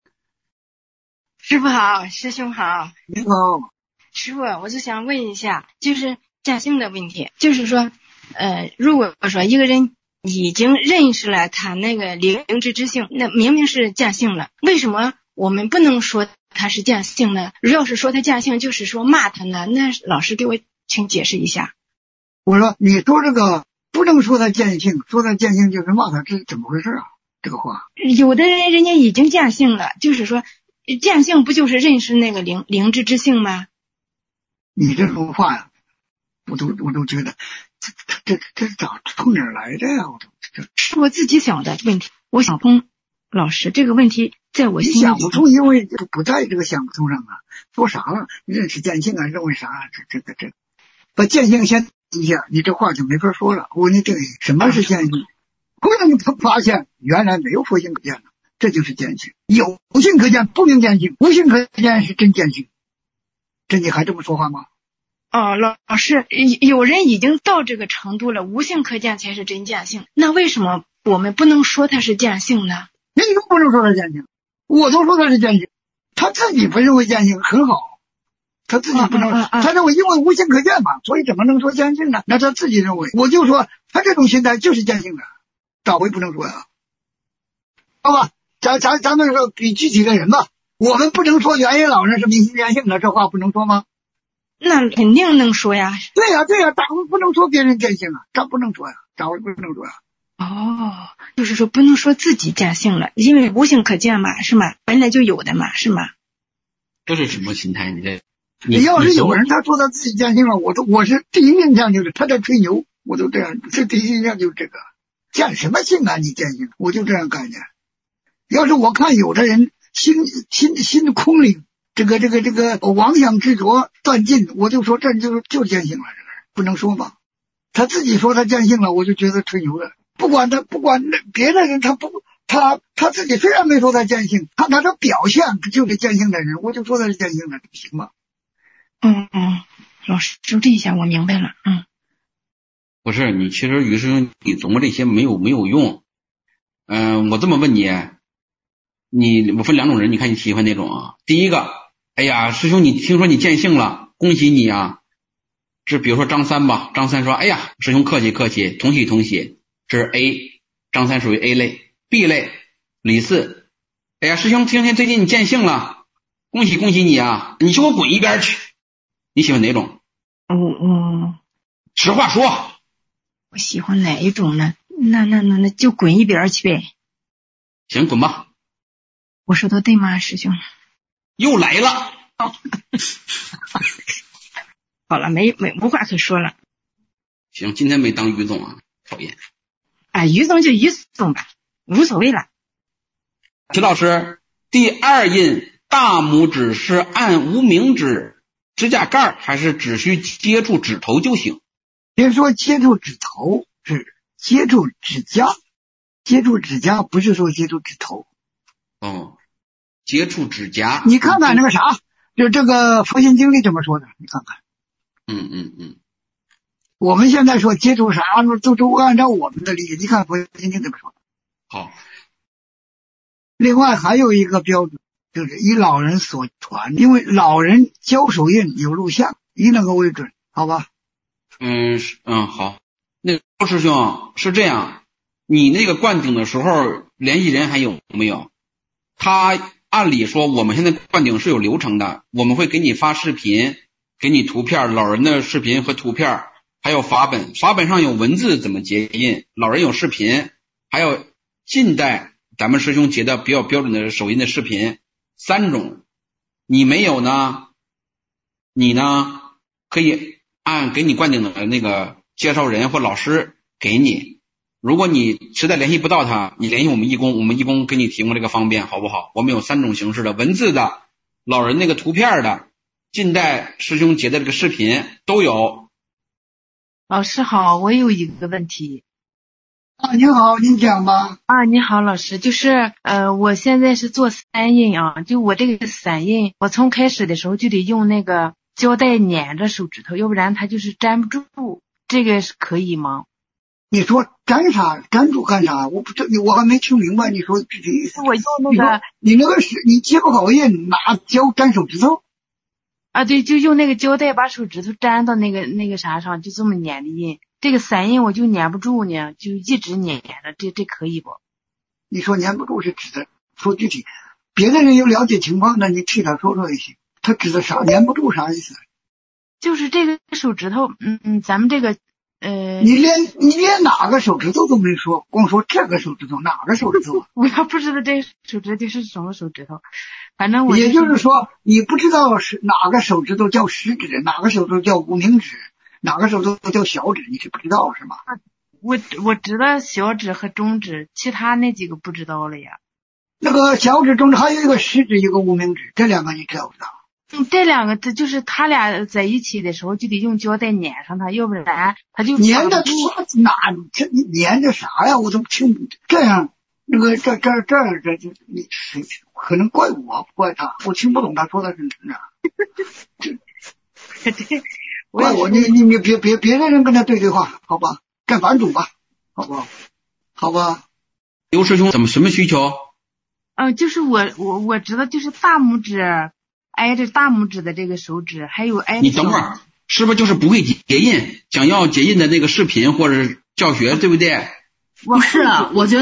S10: 师傅好，师兄好。
S2: 你好，
S10: 师傅，我就想问一下，就是驾性的问题，就是说，呃，如果说一个人已经认识了他那个灵知之性，那明明是驾性了，为什么我们不能说他是驾性呢？要是说他驾性，就是说骂他呢？那老师给我请解释一下。
S2: 我说你说这个不能说他见性，说他见性就是骂他，这是怎么回事啊？这个话，
S10: 有的人人家已经驾性了，就是说驾性不就是认识那个灵灵知之性吗？
S2: 你这种话呀，我都我都觉得这这这咋从哪儿来的呀？我都这
S10: 是我自己想的问题，我想通。老师，这个问题在我心里
S2: 想不通，因为不在这个想不通上啊。说啥了？认识见性啊？认为啥？这这个这把见性先一下，你这话就没法说了。我问你定义什么是见性？后来你发现原来没有佛性可见了，这就是见性。有性可见不明见性，无性可见是真见性。这你还这么说话吗？
S10: 哦，老老师，有人已经到这个程度了，无性可见才是真见性。那为什么我们不能说他是见性呢？
S2: 你都不能说他是见性，我都说他是见性，他自己不认为见性很好。他自己不能，
S10: 啊啊啊、
S2: 他认为因为无性可见嘛，所以怎么能说见性呢？那他自己认为，我就说他这种心态就是见性的，咋会不能说呀？好吧， 咱咱咱们说比具体的人吧，我们不能说元婴老人是明心见性的，这话不能说吗？
S10: 那肯定能说呀。
S2: 对呀、啊、对呀、啊，咱们不能说别人见性啊，这不能说呀，这不能说呀。
S10: 哦，就是说不能说自己见性了，因为无性可见嘛，是吗？本来就有的嘛，是吗？
S1: 这是什么心态？你这，
S2: 你要是有人他说他自己见性了，我都我是第一印象就是他在吹牛，我都这样，这第一印象就是这个，见什么性啊？你见性，我就这样概念。要是我看有的人心心心空灵，这个这个这个妄想执着断尽，我就说这就就见性了，这个不能说吧？他自己说他见性了，我就觉得吹牛了。不管他不管别的人，他不他他自己虽然没说他见性，他他的表现就是见性的人，我就说他是见性的，行吗？
S10: 嗯嗯，老师纠正一下，我明白了。嗯，
S1: 不是你，其实于师兄你琢磨这些没有没有用。嗯、呃，我这么问你，你我分两种人，你看你喜欢哪种啊？第一个，哎呀，师兄你听说你见性了，恭喜你啊！是比如说张三吧，张三说，哎呀，师兄客气客气，同喜同喜。这是 A， 张三属于 A 类。 B 类，李四，哎呀，师兄听听最近你见性了，恭喜恭喜你啊！你去给我滚一边去！你喜欢哪种？
S10: 嗯嗯，
S1: 实话说。
S10: 我喜欢哪一种呢？那那那那就滚一边去呗。
S1: 行，滚吧。
S10: 我说的对吗，师兄？
S1: 又来了。
S10: 好了，没没无话可说了。
S1: 行，今天没当于总啊，讨厌。
S10: 啊，于总就于总吧，无所谓了。
S1: 齐老师，第二印大拇指是按无名指指甲盖，还是只需接触指头就行？
S2: 别说接触指头，是接触指甲，接触指甲不是说接触指头。
S1: 哦，接触指甲。
S2: 你看看那个啥，就这个佛心经里怎么说的？你看看。
S1: 嗯嗯嗯。
S2: 我们现在说接触啥，都都按照我们的理解。你看佛心经怎么说的？
S1: 好。
S2: 另外还有一个标准，就是以老人所传，因为老人交手印有录像，以那个为准，好吧？
S1: 嗯嗯，好。那个高师兄是这样，你那个灌顶的时候联系人还有没有？他按理说我们现在灌顶是有流程的，我们会给你发视频，给你图片，老人的视频和图片，还有法本，法本上有文字怎么结印，老人有视频，还有近代咱们师兄结的比较标准的手印的视频，三种。你没有呢，你呢可以按给你灌顶的那个介绍人或老师给你，如果你实在联系不到他，你联系我们义工，我们义工给你提供这个方便，好不好？我们有三种形式的，文字的，老人那个图片的，近代师兄结的这个视频都有。
S11: 老师好，我有一个问题。
S2: 啊，您好，您讲吧。
S11: 啊，你好，老师，就是呃，我现在是做散印啊，就我这个散印，我从开始的时候就得用那个胶带粘着手指头，要不然它就是粘不住，这个是可以吗？
S2: 你说粘啥？粘住干啥？我不知，我还没听明白你说具体意思。
S11: 我用那个，
S2: 你那个是你接不好印，拿胶粘手指头？
S11: 啊，对，就用那个胶带把手指头粘到那个那个啥上，就这么粘的印。这个散印我就粘不住呢，就一直粘着，这这可以不？
S2: 你说粘不住是指的说具体，别的人有了解情况的，你替他说说也行。他指的啥？粘不住啥意思？
S11: 就是这个手指头，嗯嗯，咱们这个呃，
S2: 你连你连哪个手指头都没说，光说这个手指头，哪个手指头？
S11: 我要不知道这手指头是什么手指头，反正我、就是、
S2: 也就是说，你不知道是哪个手指头叫食指，哪个手指头叫无名指。哪个手指头叫小指，你是不知道是吗？
S11: 我我知道小指和中指，其他那几个不知道了呀。
S2: 那个小指、中指还有一个食指，一个无名指，这两个你知道不知道？
S11: 嗯，这两个这就是他俩在一起的时候就得用胶带粘上它，要不然他就
S2: 粘的哪这你粘的啥呀？我都听这样那个这这这这这你可能怪我不怪他，我听不懂他说的是什么。
S11: 这这。
S2: 怪我，你你你别别别的人跟他对对话，好吧？干反主吧，好不好？好吧？
S1: 刘师兄怎么什么需求？
S11: 呃，就是我我我知道，就是大拇指挨着大拇指的这个手指，还有挨着。
S1: 你等会儿，是不是就是不会结印？想要结印的那个视频或者是教学，对不对？
S4: 不是啊，我觉得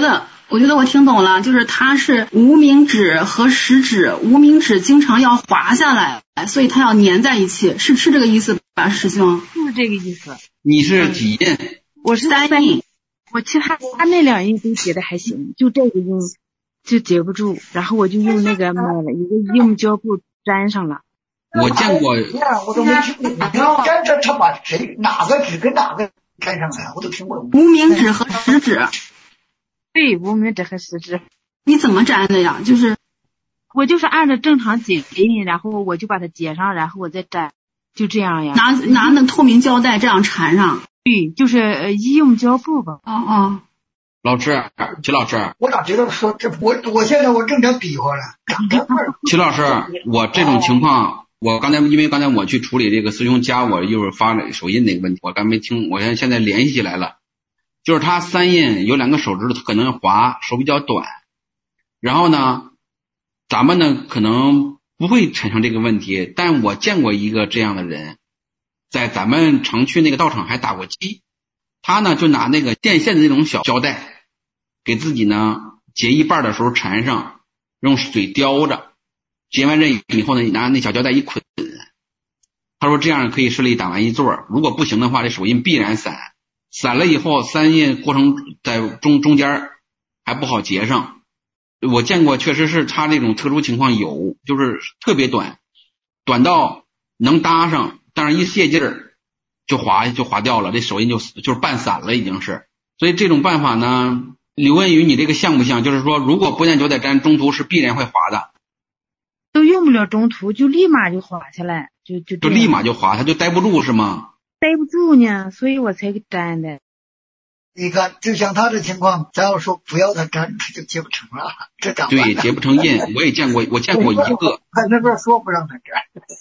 S4: 我觉得我听懂了，就是它是无名指和食指，无名指经常要滑下来，所以它要粘在一起，是是这个意思吧，师兄？
S11: 就是这个意思。
S1: 你是几印？
S11: 我是三印，我其他他那两印都结的还行，就这个印就结不住，然后我就用那个买了一个硬胶布粘上了。
S1: 我见过，
S2: 我都没听过，你粘着他把谁哪个指跟哪个粘上来，我都听过。
S4: 无名指和食指。
S11: 对，无名指和食指。
S4: 你怎么粘的呀？就是
S11: 我就是按照正常结印，然后我就把它结上，然后我再粘，就这样呀。
S4: 拿拿那透明胶带这样缠上。
S11: 对，就是呃医用胶布吧。
S4: 哦哦。
S1: 老师，齐老师，
S2: 我咋觉得说这我我现在我正在比划了，长这味儿。
S1: 齐老师，我这种情况，我刚才因为刚才我去处理这个师兄加我一会儿发手印那个问题，我刚没听，我现在现在联系起来了。就是他三印有两个手指头可能滑，手比较短，然后呢，咱们呢可能不会产生这个问题，但我见过一个这样的人，在咱们常去那个道场还打过鸡，他呢就拿那个电线的那种小胶带，给自己呢结一半的时候缠上，用水叼着，结完这以后呢，你拿那小胶带一捆，他说这样可以顺利打完一座，如果不行的话，这手印必然散。散了以后，三印过程在中中间还不好结上。我见过，确实是他这种特殊情况有，就是特别短，短到能搭上，但是一泄劲儿就滑就滑掉了，这手印就就是半散了已经是。所以这种办法呢，刘问于你这个像不像？就是说，如果不粘胶带粘，中途是必然会滑的。
S11: 都用不了中途，就立马就滑下来，就就
S1: 就立马就滑，它就待不住是吗？
S11: 待不住呢，所以我才给粘的。
S2: 你看，就像他的情况，咱要说不要他粘，他就结不成了，这咋办？
S1: 对，结不成印，我也见过，我见过一个。
S2: 他那边说不让他粘。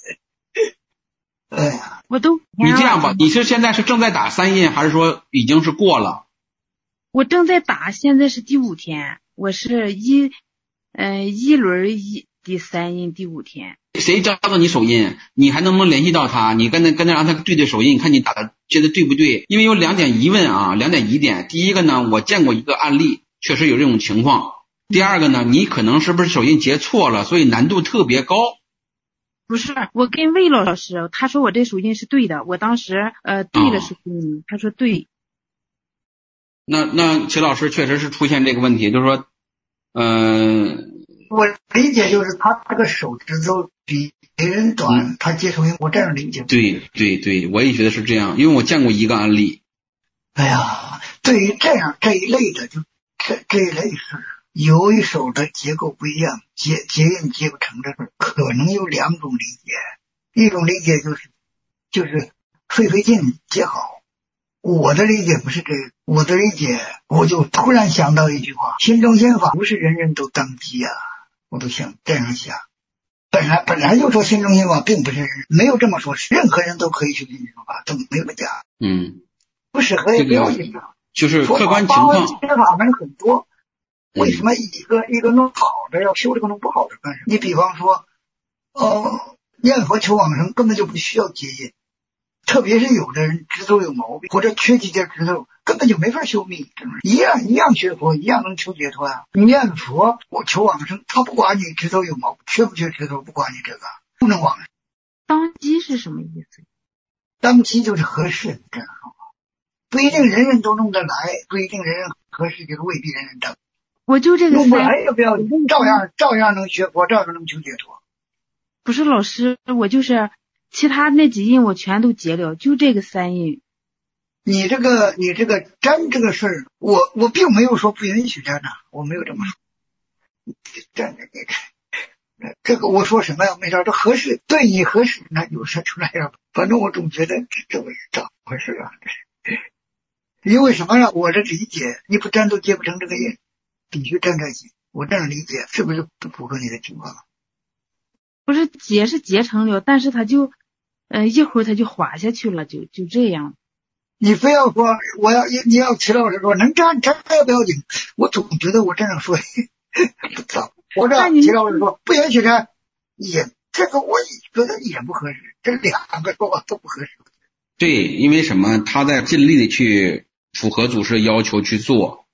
S2: 哎呀，
S11: 我都
S1: 你这样吧，你是现在是正在打三印，还是说已经是过了？
S11: 我正在打，现在是第五天，我是一呃一轮一第三印第五天。
S1: 谁教的你手印？你还能不能联系到他？你跟他跟他让他对对手印，看你打的觉得对不对？因为有两点疑问啊，两点疑点。第一个呢，我见过一个案例，确实有这种情况。第二个呢，你可能是不是手印结错了，所以难度特别高？
S11: 不是，我跟魏老师，他说我这手印是对的，我当时呃对了手印，哦、他说对。
S1: 那那齐老师确实是出现这个问题，就是说，嗯、呃。
S2: 我理解就是他这个手指头比别人短，嗯、他接手印，我这样理解。
S1: 对对对，我也觉得是这样，因为我见过一个案例。
S2: 哎呀，对于这样这一类的，就这这一类事，有一手的结构不一样，结结印结不成的事，可能有两种理解。一种理解就是就是费费劲结好。我的理解不是这个，我的理解我就突然想到一句话：心中心法不是人人都当机啊。我都想这样想，本来本来就说心中心法并不是没有这么说，任何人都可以去心中法，都没有讲。
S1: 嗯，
S2: 不适合也不要紧啊。
S1: 就是客观情况，
S2: 心法门很多，为什么一个一个弄好的要修这个弄不好的干什么？你比方说，呃，念佛求往生根本就不需要结印。特别是有的人指头有毛病，或者缺几节指头，根本就没法修密，一样一样学佛，一样能求解脱啊！你念佛，我求往生，他不管你指头有毛病，缺不缺指头，不管你这个，不能往生。
S11: 当机是什么意思？
S2: 当机就是合适，这样说，不一定人人都弄得来，不一定人人合适，就是未必人人当。
S11: 我就这个
S2: 弄不来也不要紧，照样照样能学佛，照样能求解脱。
S11: 不是老师，我就是。其他那几印我全都结了，就这个三印。
S2: 你这个你这个粘这个事儿，我我并没有说不允许粘呐，我没有这么说。粘这个这个我说什么呀？没事，这合适对你合适，那就说出来呀。反正我总觉得这这怎么回事啊？因为什么呀？我的理解，你不粘都结不成这个印，必须粘在一起。我这样理解是不是不符合你的情况？
S11: 不是结是结成了，但是他就呃一会儿他就滑下去了，就就这样。
S2: 你非要说我要你要齐老师说能粘粘也不要紧，我总觉得我这样说不糟。我这齐老师说不允许粘，也这个我觉得也不合适，这两个说法都不合适。
S1: 对，因为什么？他在尽力的去符合祖师的要求去做，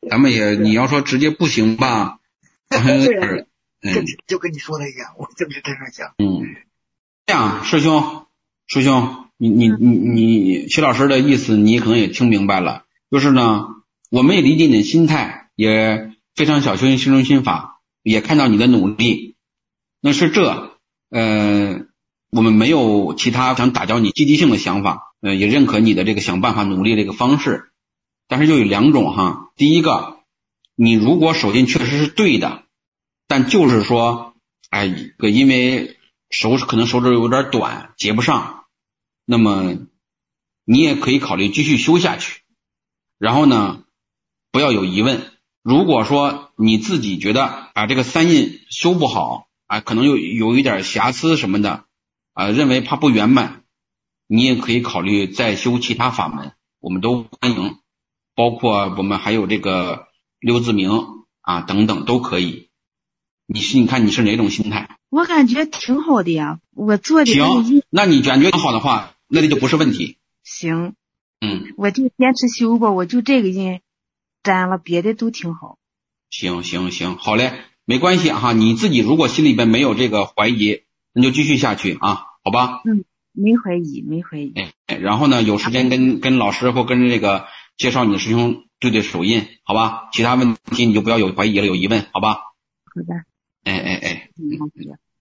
S1: 咱们也你要说直接不行吧，好像有点
S2: 嗯，就跟你说的一样，我就是这样想。
S1: 嗯，这样，师兄，师兄，你你你你，徐老师的意思你可能也听明白了，就是呢，我们也理解你的心态，也非常小修行心中心法，也看到你的努力，那是这，呃，我们没有其他想打搅你积极性的想法，呃，也认可你的这个想办法努力这个方式，但是就有两种哈，第一个，你如果手劲确实是对的，但就是说，哎，因为手可能手指有点短，接不上，那么你也可以考虑继续修下去。然后呢，不要有疑问。如果说你自己觉得啊这个三印修不好啊，可能有有一点瑕疵什么的啊，认为怕不圆满，你也可以考虑再修其他法门，我们都欢迎，包括我们还有这个六字明啊等等都可以。你是你看你是哪种心态？
S11: 我感觉挺好的呀，我做的
S1: 行，那你感觉挺好的话，那就不是问题。
S11: 行，
S1: 嗯，
S11: 我就坚持修吧，我就这个印沾了，别的都挺好。
S1: 行行行，好嘞，没关系哈，你自己如果心里边没有这个怀疑，那就继续下去啊，好吧？
S11: 嗯，没怀疑，没怀疑。
S1: 哎，然后呢，有时间跟跟老师或跟这个介绍你的师兄对对手印，好吧？其他问题你就不要有怀疑了，有疑问，好吧？
S11: 好的。
S1: 哎哎哎，
S11: 嗯，好的。